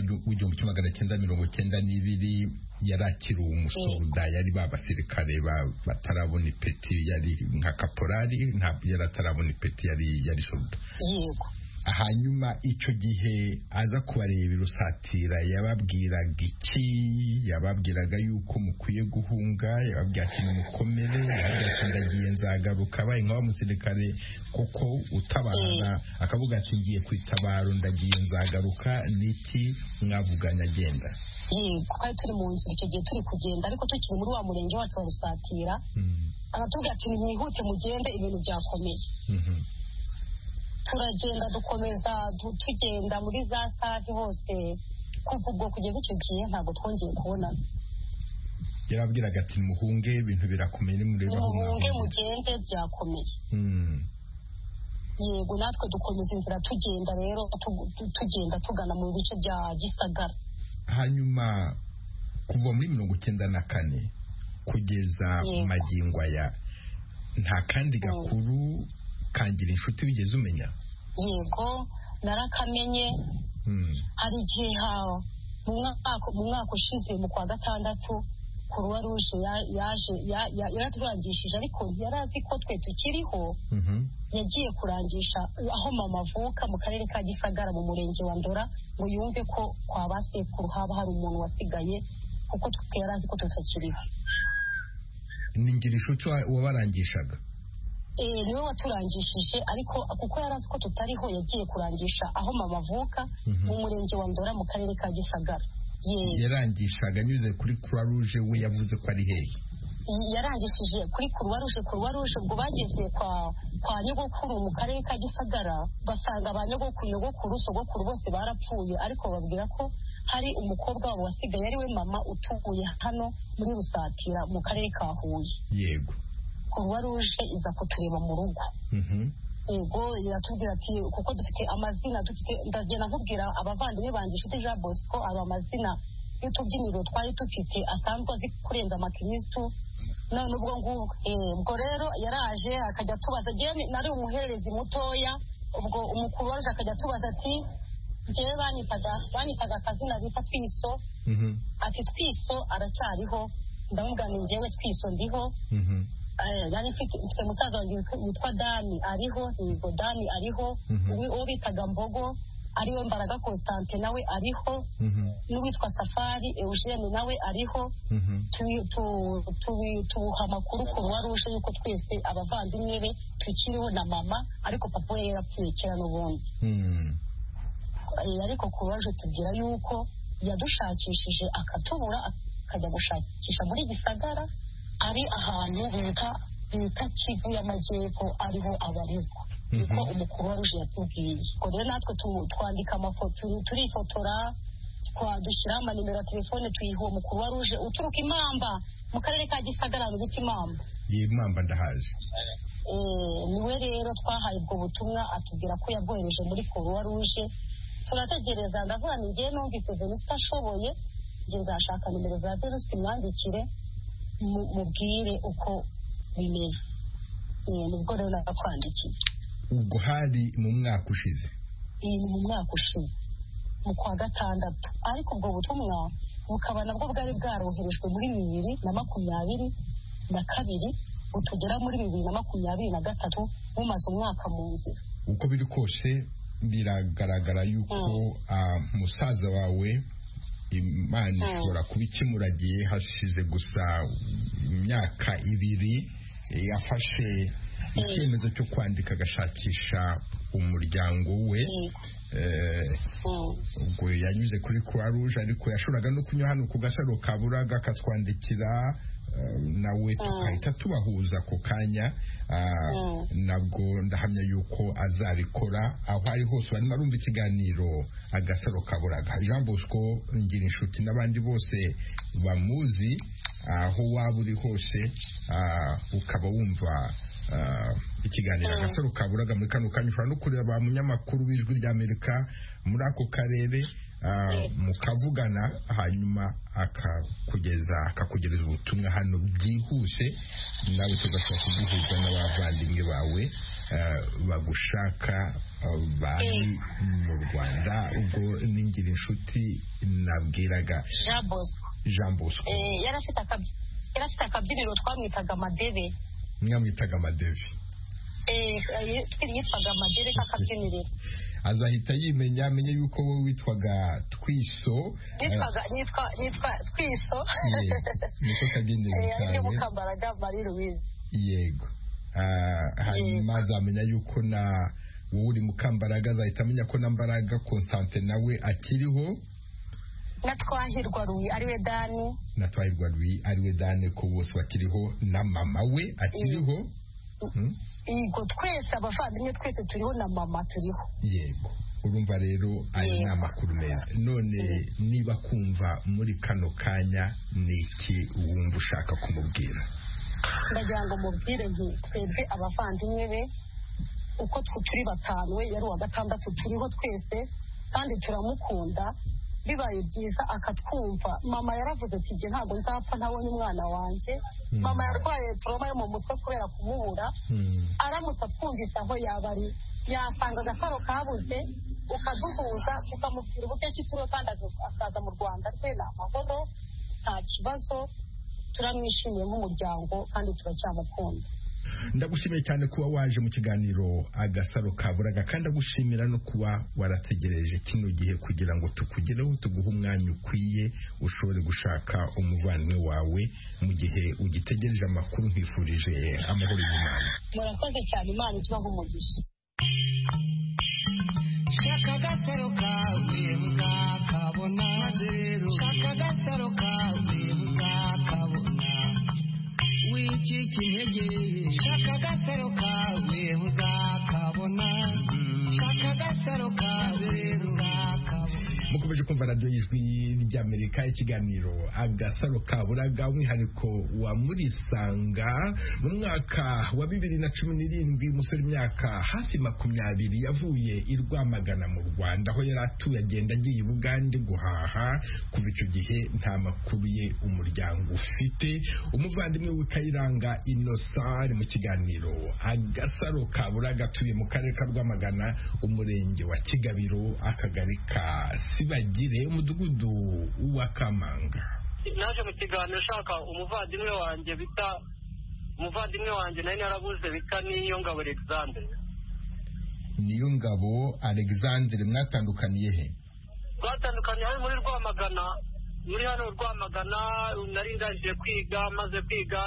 w'1992 yarakiri umusoda, yari babasirikare batarabona ipeti, yari nka kaporari, ntabwo yari atarabona ipeti, yari soda. Yego. Hanyuma icyo gihe aza kubareba Rusatira yababwiraga iki? Yababwiraga yuko mukwiye guhunga? Yababwira ati mukomere? Yababwira ati ndagiye nzagaruka? Abaye nka wa musirikare koko utabara akavuga ati ngiye kwitabara, ndagiye nzagaruka? Niki mwavuganye agenda? Yego, twari turi mu nzira icyo gihe turi kugenda, ariko tukiri muri wa murenge wacu wa Rusatira. Aratubwira ati mwihute mugende, ibintu byakomeye. Turagenda dukomeza tugenda muri za Save hose, kuva ubwo kugeza icyo gihe ntabwo twongeye kubonana. Yarabwiraga ati muhunge, ibintu birakomeye, nimureba aho muhunge mugende, byakomeye. Yego, natwe dukomeza inzira tugenda, rero tugenda tugana mu bice bya Gisagara. Hanyuma kuva muri 94 kugeza magingo aya, nta kandi gakuru kangira inshuti wigeze umenya? Yego, narakamenye. Hari igihe mu mwaka ushize mu kwa gatandatu, Croix Rouge yaturangishije, ariko yari azi ko twe tukiriho. Yagiye kurangisha aho mama avuka mu karere ka Gisagara mu murenge wa Ndora, ngo yumve ko kwa basekuru haba hari umuntu wasigaye, kuko twe yari azi ko tutakiriho. Ningira inshuti wabarangishaga? Niwe waturangishije, ariko kuko yari azi ko tutariho yagiye kurangisha aho mama avuka mu murenge wa Ndora mu karere ka Gisagara. Yarangishaga anyuze kuri Croix Rouge, we yavuze ko ari hehe? Yarangishije kuri Croix Rouge. Ubwo bageze kwa nyogokuru mu karere ka Gisagara, basanga ba nyogokuru sogokuru bose barapfuye, ariko babwira ko hari umukobwa wabo wasigaye, ari we mama utuye hano muri Rusatira mu karere ka Huye. Yego. Croix Rouge iza kutureba mu rugo. Yego, iratubwira ati kuko dufite amazina, ndagenda nkubwira abavandimwe banjye inshuti Jean Bosco, aba amazina y'utubyiniro twari dufite asanzwe azi kurenza amakirisitu. None ubwo rero yaraje akajya tubaza, nari umuhererezi mutoya, ubwo umukuru waje akajya tubaza ati njyewe banyitaga akazina bita Twiso. Ati Twiso aracyariho? Ndamubwira ni njyewe Twiso ndiho. Nari mfite musaza wanjye witwa Dani ariho, yego Dani ariho. Uwo bitaga Mbogo ariwe Mbaraga Constante nawe ariho. N'uwitwa Safari Eugene nawe ariho. Tubuha amakuru Croix Rouge yuko twese abavandimwe be tukiriho na mama, ariko papa we yarapfuye kera n'ubundi. Ariko Croix Rouge tubwira yuko yadushakishije akatubura, akajya gushakisha muri Gisagara, ari ahantu bita Kivu y'Amajyepfo, ariho abarizwa. Niko umukuru wa Rouge yatubwiye. Ubwo rero natwe twandika amafoto, turifotora, dushyiraho amanimero ya telefone, tuyiha uwo mukuru wa Rouge uturuka Imamba mu karere ka Gisagara, mu biti Imamba. Imamba ndahazi. Niwe rero twahaye ubwo butumwa, atubwira ko yabwohereje muri Croix Rouge. Turategereza, ndavuga ni njyewe numvise Venuste ashoboye, njye nzashaka nimero za Venuste mwandikire mubwire uko bimeze. Nibwo rero nakwandikiye. Ubwo hari mu mwaka ushize? Ni mu mwaka ushize mu kwa gatandatu, ariko ubwo butumwa bukaba nabwo bwari bwaroherejwe muri 2022, butugera muri 2023, bumaze umwaka mu nzira. Uko biri kose biragaragara yuko musaza wawe Imana ishobora kuba ikimuragiye. Hashize gusa imyaka 2 yafashe icyemezo cyo kwandika agashakisha umuryango we ubwo yanyuze kuri Croix Rouge ariko yashoboraga no kunyura hano ku Gasaro ka Buraga akatwandikira nawe tukahita tubahuza ako kanya nabwo ndahamya yuko azabikora aho ari hose barimo arumva ikiganiro Agasaro ka Buraga. Jean Bosco Ngirinshuti n'abandi bose bamuzi aho waba uri hose ukaba wumva ikiganiro Agasaro ka Buraga muri kano kanya ushobora no kureba munyamakuru w'Ijwi ry'Amerika muri ako karere mukavugana hanyuma akakugereza ubutumwa hano byihuse nawe tugashobora kuguhuza n'abavandimwe bawe bagushaka bari mu Rwanda. Ubwo ningira inshuti nabwiraga Jean Bosco yari afite akabyiniro twamwitaga Amadebe. Mwamwitaga Amadebe? Yitwaga Amadebe k'akabyiniro. Azahita yimenya amenye yuko wowe witwaga Twiso. Nitwa Twiso. Niko kabyiniro kawe. Ari Mukambaraga Marie Louise. Yego. Hanyuma azamenya yuko na wowe uri Mukambaraga, azahita amenya ko na Mbaraga Constante nawe akiriho. Na Twahirwa Louis ariwe Dane ko bose bakiriho, na mama we akiriho. Yego, twese abavandimwe twese turiho na mama turiho. Yego, urumva rero ayo ni amakuru meza. None niba kumva muri kano kanya niki wumva ushaka kumubwira? Ndagira ngo mubwire nti twebwe abavandimwe be uko turi batanu, we yari uwa gatandatu, turiho twese kandi turamukunda. Bibaye byiza akatwumva. Mama yaravuze ati nge ntabwo nzapfa ntabonye umwana wanjye. Mama yarwaye trauma yo mu mutwe kubera kumubura. Aramutse atwumvise aho yaba ari, yasanga Agasaro kabuze, ukaduhuza ukamubwira uburyo ki turiho kandi akaza mu Rwanda rwe ni amahoro, nta kibazo. Turamwishimiye nk'umuryango kandi turacyamukunda. Ndagushimiye cyane kuba waje mu kiganiro Agasaro ka Buraga, kandi agushimira no kuba warategereje kino gihe kugira ngo tukugereho, tuguhe umwanya ukwiye ushobore gushaka umuvandimwe wawe mu gihe ugitegereje amakuru. Nkwifurije amahoro y'Imana. Murakoze cyane, Imana itubahe umugisha. Shaka Agasaro kawe uzakabona, shaka Agasaro kawe uzakabona, wicika intege. Shaka Agasaro kawe uzakabona, shaka Agasaro kawe uzakabona. Mukomeje kumva radiyo y'Ijwi ry'Amerika, ikiganiro Agasaro ka Buraga, umwihariko wa Murisanga. Mu mwaka wa 2017 umusore imyaka hafi 20 yavuye i Rwamagana mu Rwanda, aho yari atuye, agenda agiye i Bugande guhaha. Kuva icyo gihe nta makuru ye umuryango ufite. Umuvandimwe we Kayiranga Innocent mu kiganiro Agasaro ka Buraga, atuye mu karere ka Rwamagana, umurenge wa Kigabiro, akagari ka Sibagire, umudugudu wa Kamanga. Naje mu kiganiro shaka umuvandimwe wanjye nari narabuze bita Niyongabo Alexandre. Niyongabo Alexandre, mwatandukaniye he? Twatandukaniye hari muri Rwamagana, muri hano Rwamagana. Nari ndaje kwiga, maze kwiga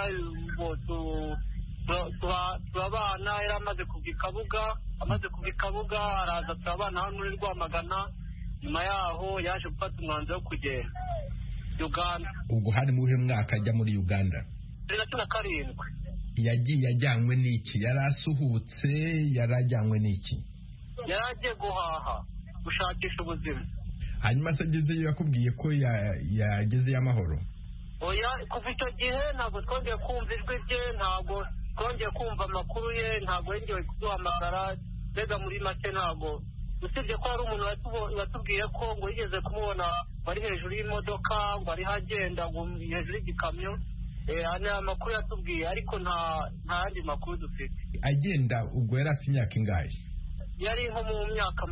turabana, yari amaze kuva i Kabuga, araza turabana hano muri Rwamagana. Nyuma yaho yaje gufata umwanzuro wo kugenda Uganda. Ubwo hari mu mwaka ajya muri Uganda? 2007. Yagiye ajyanywe n'iki? Yari asuhutse? Yari ajyanywe n'iki? Yari agiye guhaha, gushakisha ubuzima. Hanyuma se agezeyo yakubwiye ko yagezeyo amahoro? Oya, kuva icyo gihe ntabwo twongeye kumva ijwi rye, ntabwo twongeye kumva amakuru ye, ntabwo yongeye kuduhamagara. Mbega muri make ntabwo, usibye ko hari umuntu watubwiye ko ngo yigeze kumubona bari hejuru y'imodoka, ngo ari hagenda ngo hejuru y'igikamyo. Ni amakuru yatubwiye, ariko nta yandi makuru dufite. Agenda ubwo yari afite imyaka ingahe? Yari nko mu myaka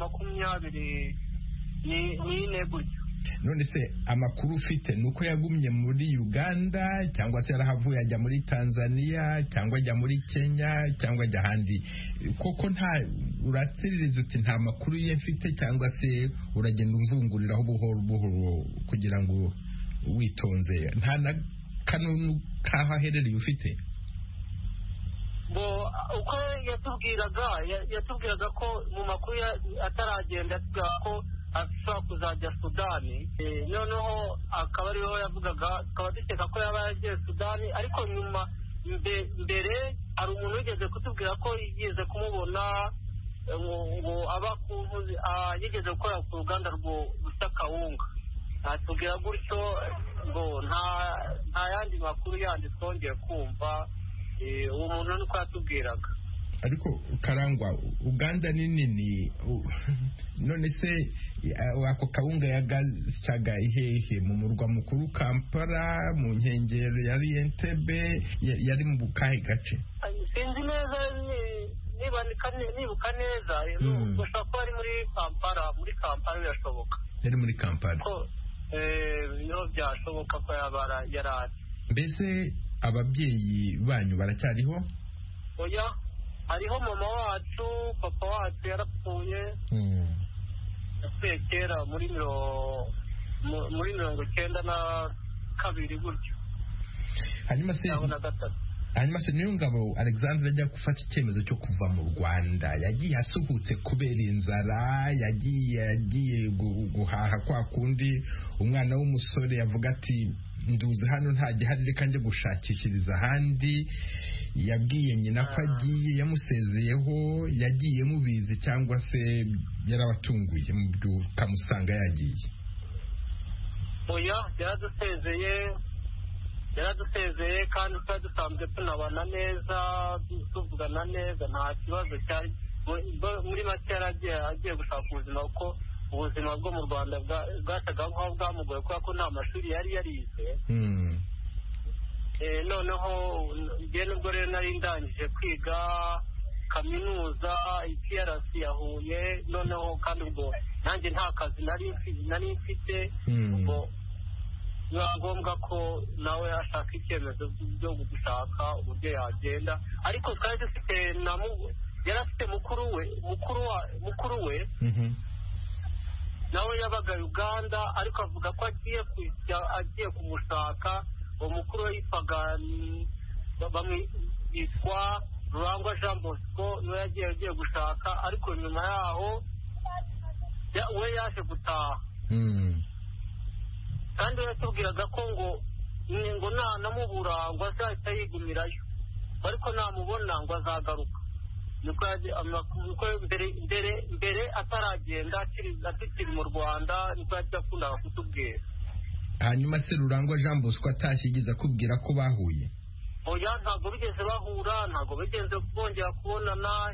24 gutyo. None se amakuru ufite nuko yagumye muri Uganda, cyangwa se yarahavuye ajya muri Tanzania, cyangwa ajya muri Kenya, cyangwa ajya ahandi? Koko nta uratsiririza uti nta makuru ye mfite, cyangwa se uragenda umvunguriraho buhoro buhoro kugira ngo witonze? Nta na kanunu kaho aherereye ufite? uko yatubwiraga ko mu makuru ataragenda yatubwiraga ko ashobora kuzajya Sudani, noneho akaba ariho yavugaga, tukaba dukeka ko yaba yagiye Sudani, ariko nyuma mbere hari umuntu wigeze kutubwira ko yigeze kumubona ngo yigeze gukora ku ruganda rusa kawunga. atubwira gutyo ngo nta yandi makuru yandi twongeye kumva. Uwo muntu nuko yatubwiraga. Ariko Karangwa, Uganda ni nini, none se ako kawunga yagasyaga ihehe? Mu murwa mukuru Kampala, mu nkengero ya Entebbe, yari mu bukahe gace? Sinzi neza, nibuka neza gushaka ko ari muri Kampala birashoboka. Yari muri Kampala. Niho byashoboka ko yabara yarari. Mbese ababyeyi banyu baracyariho? Oya, hariho mama wacu, papa wacu yarapfuye. Yapfuye kera muri 92 gutyo. Hanyuma se niyo ngabo Alexandre ajya gufata icyemezo cyo kuva mu Rwanda, yagiye asuhutse kubera inzara, yagiye guhaha kwa kundi umwana w'umusore yavuga ati nduze hano nta gihari reka njye gushakishiriza ahandi. Yabwiye nyina ko agiye, yamusezeyeho, yagiye mubizi cyangwa se yarabatunguye mu byo kamusanga yagiye? Oya, yaradusezeye kandi twari dusanzwe tunabana neza, tuvugana neza, nta kibazo cyari. Muri make agiye gushaka ubuzima, kuko ubuzima bwo mu Rwanda bwasaga nk'aho bwamugoye kubera ko nta mashuri yari yarize. Noneho njye nubwo rero nari ndangije kwiga kaminuza IPRC ya Huye, noneho kandi ubwo nanjye nta kazi nari mfite, ubwo biba ngombwa ko nawe ashaka icyemezo byo gushaka uburyo yagenda. Ariko twari dufite yari afite mukuru we nawe yabaga Uganda, ariko avuga ko agiye kumushaka. Uwo mukuru we yitwa Rurangwa Jean Bosco, niwe yagiye gushaka, ariko nyuma yaho we yaje gutaha. Kandi yatubwiraga ko ngo namubura ngo azahita yigumirayo, ariko namubona ngo azagaruka. Niko mbere ataragenda tukiri mu Rwanda, niko yakundaga kutubwira. Hanyuma se Rurangwa Jean Bosco atashyigiza kubwira ko bahuye? Oya, ntabwo bigeze bahura, ntabwo bigeze bongera kubonana,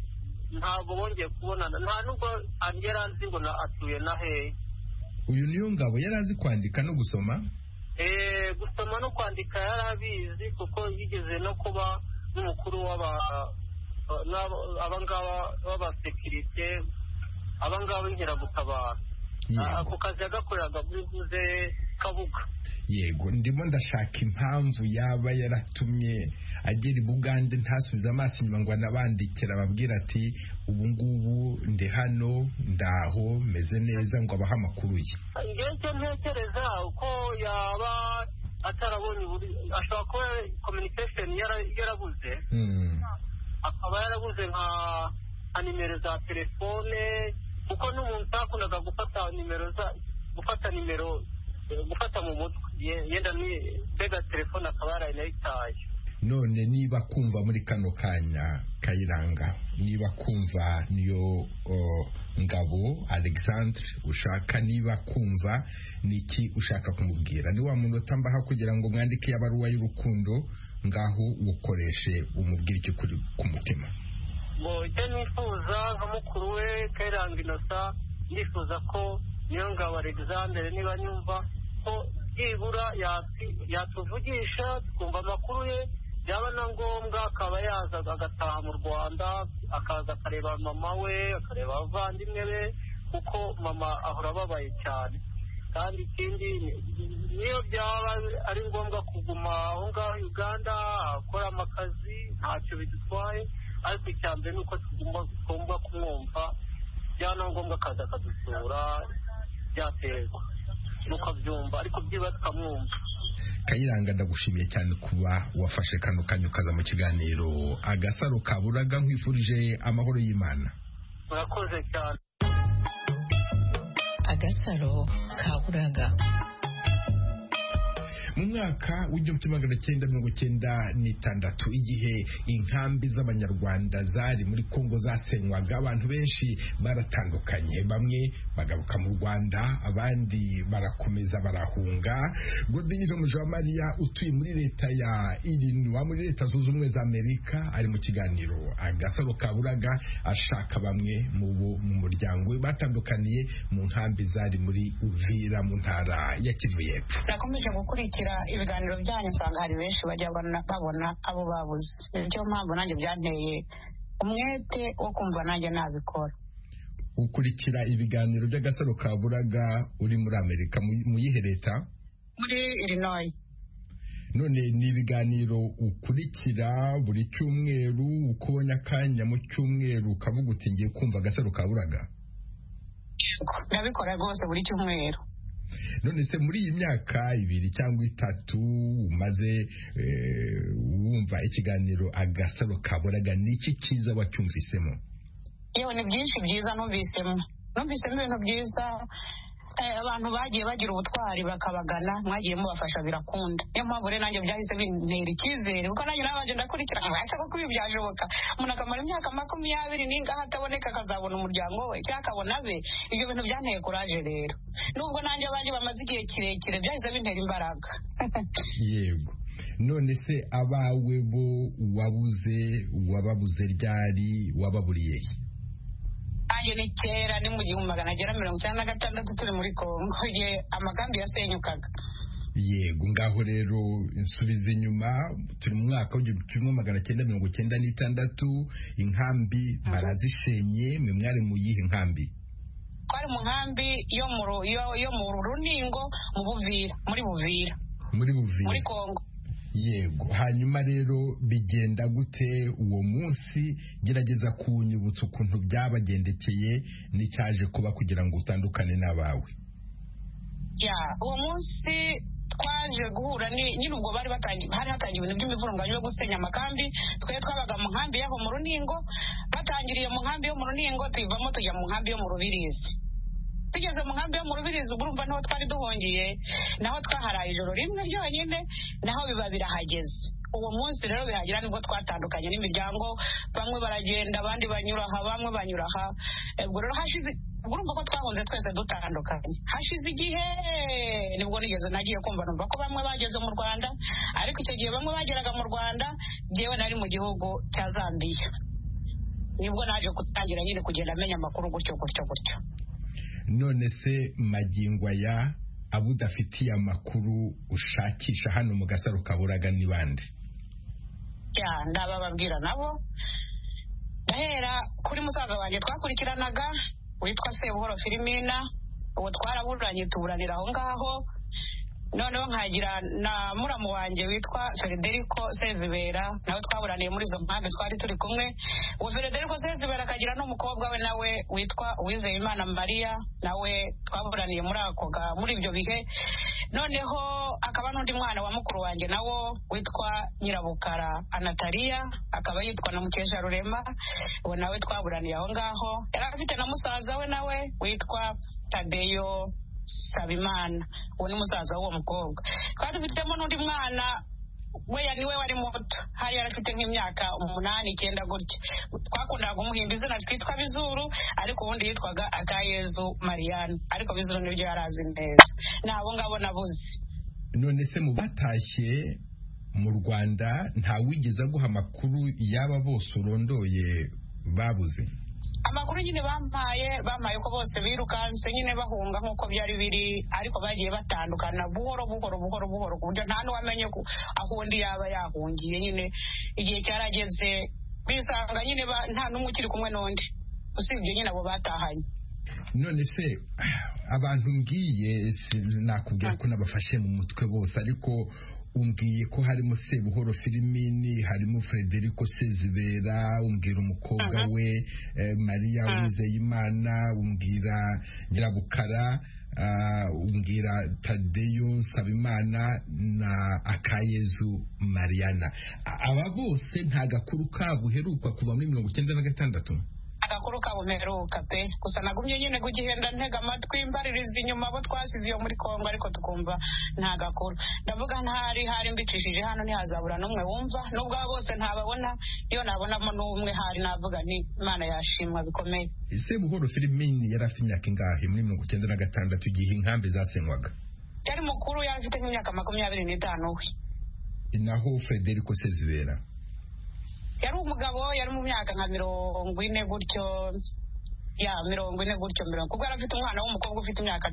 nta nubwo yari azi ngo atuye na hehe. Uyu niyo ngabo yari azi kwandika no gusoma? Gusoma no kwandika yari abizi, kuko yigeze no kuba n'umukuru abangaba b'abasekirite, abangaba b'inkeragutabara. Ako kazi yagakoreraga bivuze Kabuga. Yego, ndimo ndashaka impamvu yaba yaratumye agera i Bugande ntasubize amaso inyuma ngo anabandikira ababwira ati ubu ngubu ndi hano, ndaho meze neza, ngo abahe amakuru ye. Njye ntekereza uko yaba atarabonye, ashobora kuba communication yarabuze, akaba yarabuze nka nimero za telefone, kuko n'umuntu utakundaga gufata mu mutwe, yenda mbega telefone akaba yarayitaye. None niba kumva muri kano kanya Kayiranga, niba kumva niyo ngabo Alexandre ushaka, niba kumva niki ushaka kumubwira? Ni wa munota mbaha kugira ngo mwandike yabaruwa y'urukundo, ngaho ukoreshe umubwire icyo kuri ku mutima. Icyo nifuza nka mukuru we Kayiranga Innocent, nifuza ko niyo ngabo Alexandre niba nyumva ko byibura yatuvugisha tukumva amakuru ye, byaba na ngombwa akaba yaza agataha mu Rwanda, akaza akareba mama we, akareba abavandimwe be, kuko mama ahora ababaye cyane. Kandi ikindi, niyo byaba ari ngombwa kuguma aho ngaho Uganda akora amakazi, ntacyo bidutwaye, ariko icyambere ni uko tugomba kumwumva, byaba na ngombwa akaza akadusura, byaterwa nuko abyumva, ariko byiba tukamwumva. Kayiranga ndagushimiye cyane kuba wafashe kano kanya ukaza mu kiganiro Agasaro Kaburaga, nkwifurije amahoro y'Imana. murakoze cyane. Agasaro Kaburaga. Mu mwaka w'1996 igihe inkambi z'abanyarwanda zari muri Kongo zasenywaga, abantu benshi baratandukanye, bamwe bagaruka mu Rwanda, abandi barakomeza barahunga. Godiniro Mujawamariya utuye muri leta ya Illinois muri leta zunze ubumwe za Amerika ari mu kiganiro Agasaro Kaburaga ashaka bamwe mu muryango we batandukaniye mu nkambi zari muri Uvira mu ntara ya Kivu y'Epfo. Nakomeje gukurikira ibiganiro byanyu, nsanga hari benshi bajya babona abo babuze. Niyo mpamvu nanjye byanteye umwete wo kumva nanjye nabikora. Ukurikira ibiganiro by'Agasaro Kaburaga uri muri Amerika mu yihe leta? Muri Illinois. None ni ibiganiro ukurikira buri cyumweru, ukubonye akanya mu cyumweru ukavuga uti ngiye kumva Agasaro Kaburaga? Ndabikora rwose buri cyumweru. None se muri iyi myaka 2 cyangwa 3 umaze wumva ikiganiro Agasaro Kaburaga, niki kiza wacyumvisemo? Yewe ni byinshi byiza numvisemo ibintu byiza. Abantu bagiye bagira ubutwari bakabagana, mwagiye mubafasha birakunda. Niyo mpamvu rero nanjye byahise bintera icyizere, kuko nanjye nabanje ndakurikira nkabasha ko ibi byashoboka. Umuntu akamara imyaka 20 n'ingaho ataboneka, akazabona umuryango we cyangwa akabona be. Ibyo bintu byanteye kuraje rero, nubwo nanjye abanje bamaze igihe kirekire byahise bintera imbaraga. Yego. None se abawe bo wababuze ryari, wababuriye? Ayo ni kera, ni mu 1996 turi muri Kongo, igihe amakambi yasenyukaga. Yego, ngaho rero nsubiza inyuma, turi mu mwaka w'1996, inkambi barazishenye. Mwe mwari mu yihe nkambi? Twari mu nkambi yo mu Runingo mu Buvira, muri Kongo. Yego, hanyuma rero bigenda gute uwo munsi? Gerageza kunyibutsa ukuntu byabagendekeye n'icyaje kuba kugira ngo utandukane n'abawe. Uwo munsi twaje guhura nyine ubwo hari hatangiye ibintu by'imivurungano yo gusenya amakambi. Twe twabaga mu nkambi y'aho mu Runingo, batangiriye mu nkambi yo mu Runingo, tuyivamo tujya mu nkambi yo mu Rubirizi. Tugeze mu nkambi yo mu Rubirizi, urumva naho twari duhungiye, naho twaharaye ijoro rimwe ryonyine, naho biba birahageze. Uwo munsi rero bihagira nibwo twatandukanye n'imiryango, bamwe baragenda abandi banyura aha, bamwe banyura aha. Ubwo rero urumva ko twahunze twese dutandukanye. Hashize igihe nibwo nagiye kumva numva ko bamwe bageze mu Rwanda, ariko icyo gihe bamwe bageraga mu Rwanda, jewe nari mu gihugu cya Zambia. Nibwo naje gutangira nyine kugenda amenya amakuru gutyo. None se magingo aya abo udafitiye amakuru ushakisha hano mu Gasaro Kaburaga ni bande? Ndabababwira nabo. Ndahera kuri musaza wanjye twakurikiranaga witwa Sebuhoro Filimina, uwo twaraburanye tuburanira aho ngaho. Noneho nkagira na muramu wanjye witwa Federico Sezibera, nawe twaburaniye muri izo mpande twari turi kumwe. Uwo Federico Sezibera akagira n'umukobwa we nawe witwa Uwizeyimana Maria, nawe twaburaniye muri ibyo bihe. Noneho akaba n'undi mwana wa mukuru wanjye nawo witwa Nyirabukara Anatalia, akaba yitwa na Mukesha Rurema, uwo nawe twaburaniye aho ngaho. Yari afite na musaza we nawe witwa Tadeyo Sabimana, uwo ni musaza w'uwo mukobwa. Kandi dufitemo n'undi mwana niwe wari muto, hari yarafite nk'imyaka 8-9 gutya. Twakundaga umuhimba izina twitwa Bizuru, ariko ubundi yitwaga Akayezu Mariana, ariko Bizuru nibyo yarazi neza. Nabo ngabo nabuze. None se mu batashye mu Rwanda nta wigeze guha amakuru yaba bose urondoye babuze? Amakuru nyine bampaye ko bose birukanse nyine bahunga nk'uko byari biri, ariko bagiye batandukana buhoro ku buryo nta n'uwamenye aho undi yaba yahungiye. Nyine igihe cyarageze bisanga nyine nta n'umwe ukiri kumwe n'undi, usibye nyine abo batahanye. None se abantu ngiye nakubwira ko nabafashe mu mutwe bose, ariko umbwiye ko harimo Sebuhoro Filimini, harimo Frederico Sezibera, umbwira umukobwa we Maria Uwizeyimana, umbwira Nyirabukara, umbwira Tadeyo Nsabimana na Akayezu Mariana. Aba bose nta gakuru kabo uheruka kuva muri 1996. Agakuru kabo mperuka pe, gusa nagumye nyine kugihenda ntega amatwi imbaririza inyuma abo twasize iyo muri Kongo, ariko tukumva nta gakuru. Ndavuga ntari mbicishije hano ntihazabura n'umwe wumva, nubwo bose ntababona, iyo nabonamo n'umwe hari navuga nti Imana yashimwa bikomeye. Sebuhoro Filimini yari afite imyaka ingahe muri 1996 igihe inkambi zasenywaga? Yari mukuru, yari afite nk'imyaka 25 we. Naho Frederico Sezibera yari umugabo, yari mu myaka nka 40 gutyo, 40 gutyo, kuko yari afite umwana w'umukobwa ufite imyaka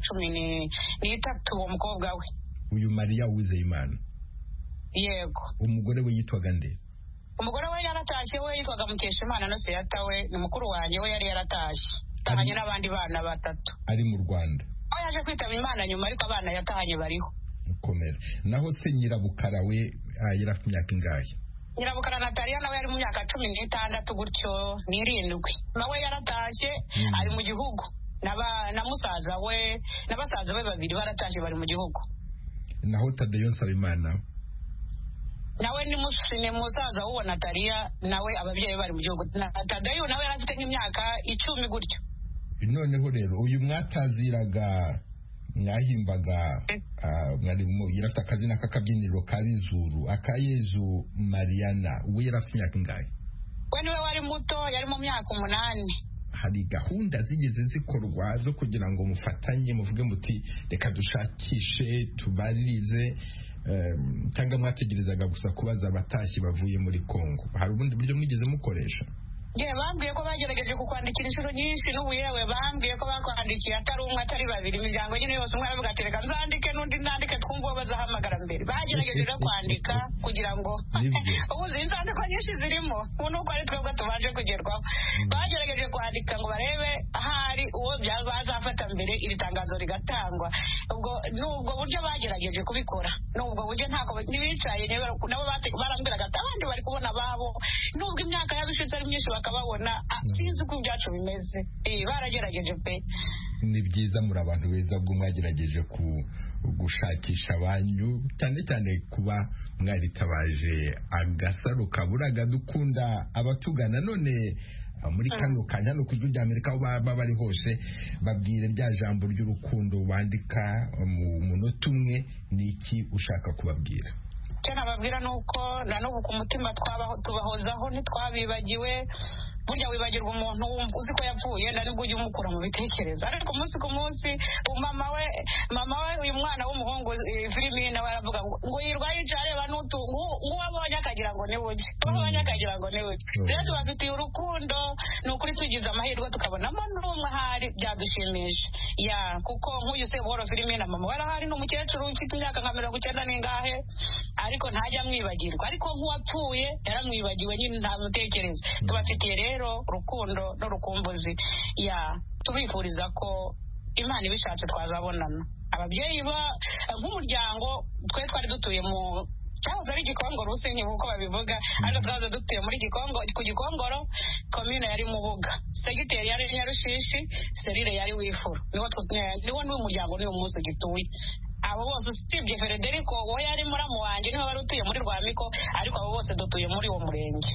13 uwo mukobwa we. Uyu Maria Uwizeyimana? Yego. Umugore we yitwaga nde? Umugore we yaratashye, we yitwaga Mukeshimana no se yatawe, ni mukuru wanjye, we yari yaratashye tahanye n'abandi bana 3. Ari mu Rwanda? Aho yaje kwitaba Imana nyuma, ariko abana yatahanye bariho. Komera. Naho se Nyirabukara we yari afite imyaka ingahe? Nyirabukara Natalia nawe yari mu myaka 16 gutyo, 7. Nawe yaratashye ari mu gihugu, na musaza we n'abasaza be 2 baratashye bari mu gihugu. Naho Tadeyo Nsabimana nawe ni musaza w'uwo Natalia, nawe ababyeyi bari mu gihugu. Tadeyo nawe yari afite nk'imyaka 10 gutyo. Noneho rero uyu mwataziraga mwahimbaga yarafite akazina k'akabyiniro ka Bizuru, Akayezu Mariana, we yarafite imyaka ingahe? We niwe wari muto, yari mu myaka 8. Hari gahunda zigeze zikorwa zo kugira ngo mufatanye muvuge muti reka dushakishe tubaririze, cyangwa mwategerezaga gusa kubaza abatashyi bavuye muri Kongo? Hari ubundi buryo mwigeze mukoresha? Bambwiye ko bagerageje kukwandikira inshuro nyinshi, n'ubu yewe bambwiye ko bakwandikiye atari umwe atari 2, imiryango nyine yose, umwe aravuga ati reka nzandike n'undi nandike twumve uwo bazahamagara mbere. Bagerageje no kwandika kugira ngo ubu inzandiko nyinshi zirimo, ubu nuko ari twebwe tubanje kugerwaho. Bagerageje kwandika ngo barebe ahari uwo bazafata mbere iri tangazo rigatangwa. Ubwo buryo bagerageje kubikora, n'ubwo buryo ntako ntibicaye, nabo barambwiraga ati abandi bari kubona babo, nubwo imyaka yabishize ari myinshi bakababona, sinzi uko ibyacu bimeze. Baragerageje pe. Ni byiza, muri abantu beza bwo mwagerageje gushakisha abanyu, cyane cyane kuba mwaritabaje agasaro kaburaga. Dukunda abatugana, none muri kano kanya no kujya rya Amerika baba bari hose, babwire rya jambo ry'urukundo wandika mu munota umwe, niki ushaka kubabwira? Cyo nababwira nuko na n'ubu ku mutima tubahozaho, ntitwabibagiwe. Burya wibagirwa umuntu uzi ko yapfuye, nubwo ujya umukura mu bitekerezo, ariko umunsi ku munsi mama we uyu mwana w'umuhungu Filimini nawe aravuga ngo yirwa yicara areba n'utungu, wabonye akagira ngo ni buke, wabonye akagira ngo ni buke. Rero tubafitiye urukundo, ni ukuri tugize amahirwe tukabonamo n'umwe ahari, byadushimisha. Kuko nk'uyu Sebuhoro Filimini mama we arahari, n'umukecuru ufite imyaka nka 90 n'ingahe, ariko ntajya amwibagirwa, ariko nk'uwapfuye yaramwibagiwe nyine ntamutekereza. Tubafitiye rero urukundo n'urukumbuzi. Tubifuriza ko Imana ibishatse twazabonana. Ababyeyi nk'umuryango twe twari dutuye mu cyahoze ari Gikongoro, usenye uko babivuga, ariko twahoze dutuye muri ku Gikongoro, komine yari Mubuga, segiteri yari Nyarushishi, serire yari Wifuru. Niwo n'umuryango n'uyu munsi gituye. Abo bose usibye Frederico we yari muramu wanjye, niwe wari utuye muri Rwamiko, ariko abo bose dutuye muri uwo murenge.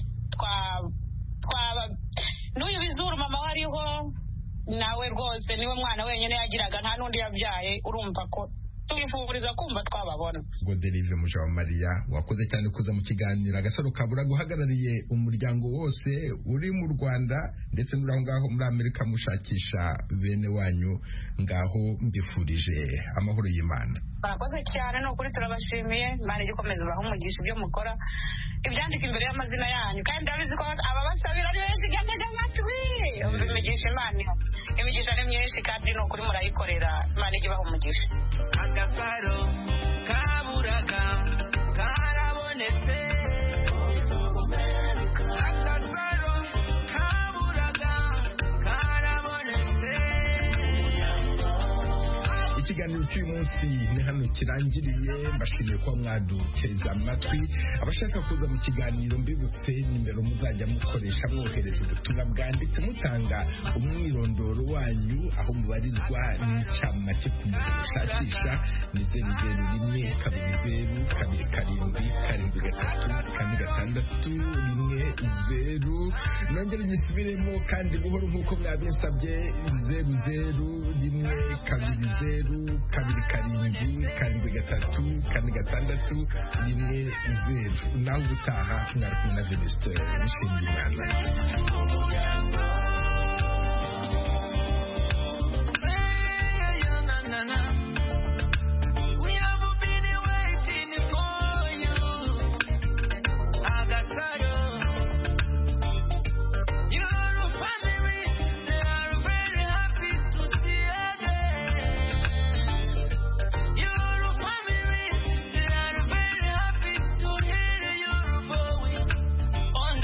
N'uyu Bizuru mama wariho nawe rwose niwe mwana wenyine yagiraga, nta n'undi yabyaye. Urumva ko tubifuriza kumva twababona. Godelive Mujawamariya, wakoze cyane kuza mu kiganiro agasaro kabura, guhagarariye umuryango wose uri mu Rwanda ndetse n'uraho ngaho muri Amerika mushakisha bene wanyu. Ngaho mbifurije amahoro y'Imana. Barakoze cyane, no kuri turabashimiye. Imana igikomeza ubaha umugisha ibyo mukora, ibyandika imbere y'amazina yanyu, kandi ndabizi ko ababasabira ari benshi. Gatega amatwi umva imigisha Imana, imigisha ni myinshi kandi ni ukuri murayikorera. Imana ijye ibaha umugisha. Agasaro kaburaga karabonetse, agasaro kaburaga karabonetse. ikiganiro cy'uyu munsi ni hano kirangiriye mbashimiye kuba mwaduteza amatwi abashaka kuza mu kiganiro mbibutse nimero muzajya mukoresha mwohereza ubutumwa bwanditse mutanga umwirondoro wanyu aho mubarizwa n'incamake ku muntu mushakisha ni 001-222-7-3-6-10 nongere gisubiremo kandi buhoro nk'uko mwabinsabye 002-2-7-3-6-10 nawe ubutaha mwari kumwe na Venuste Nshimiyimana.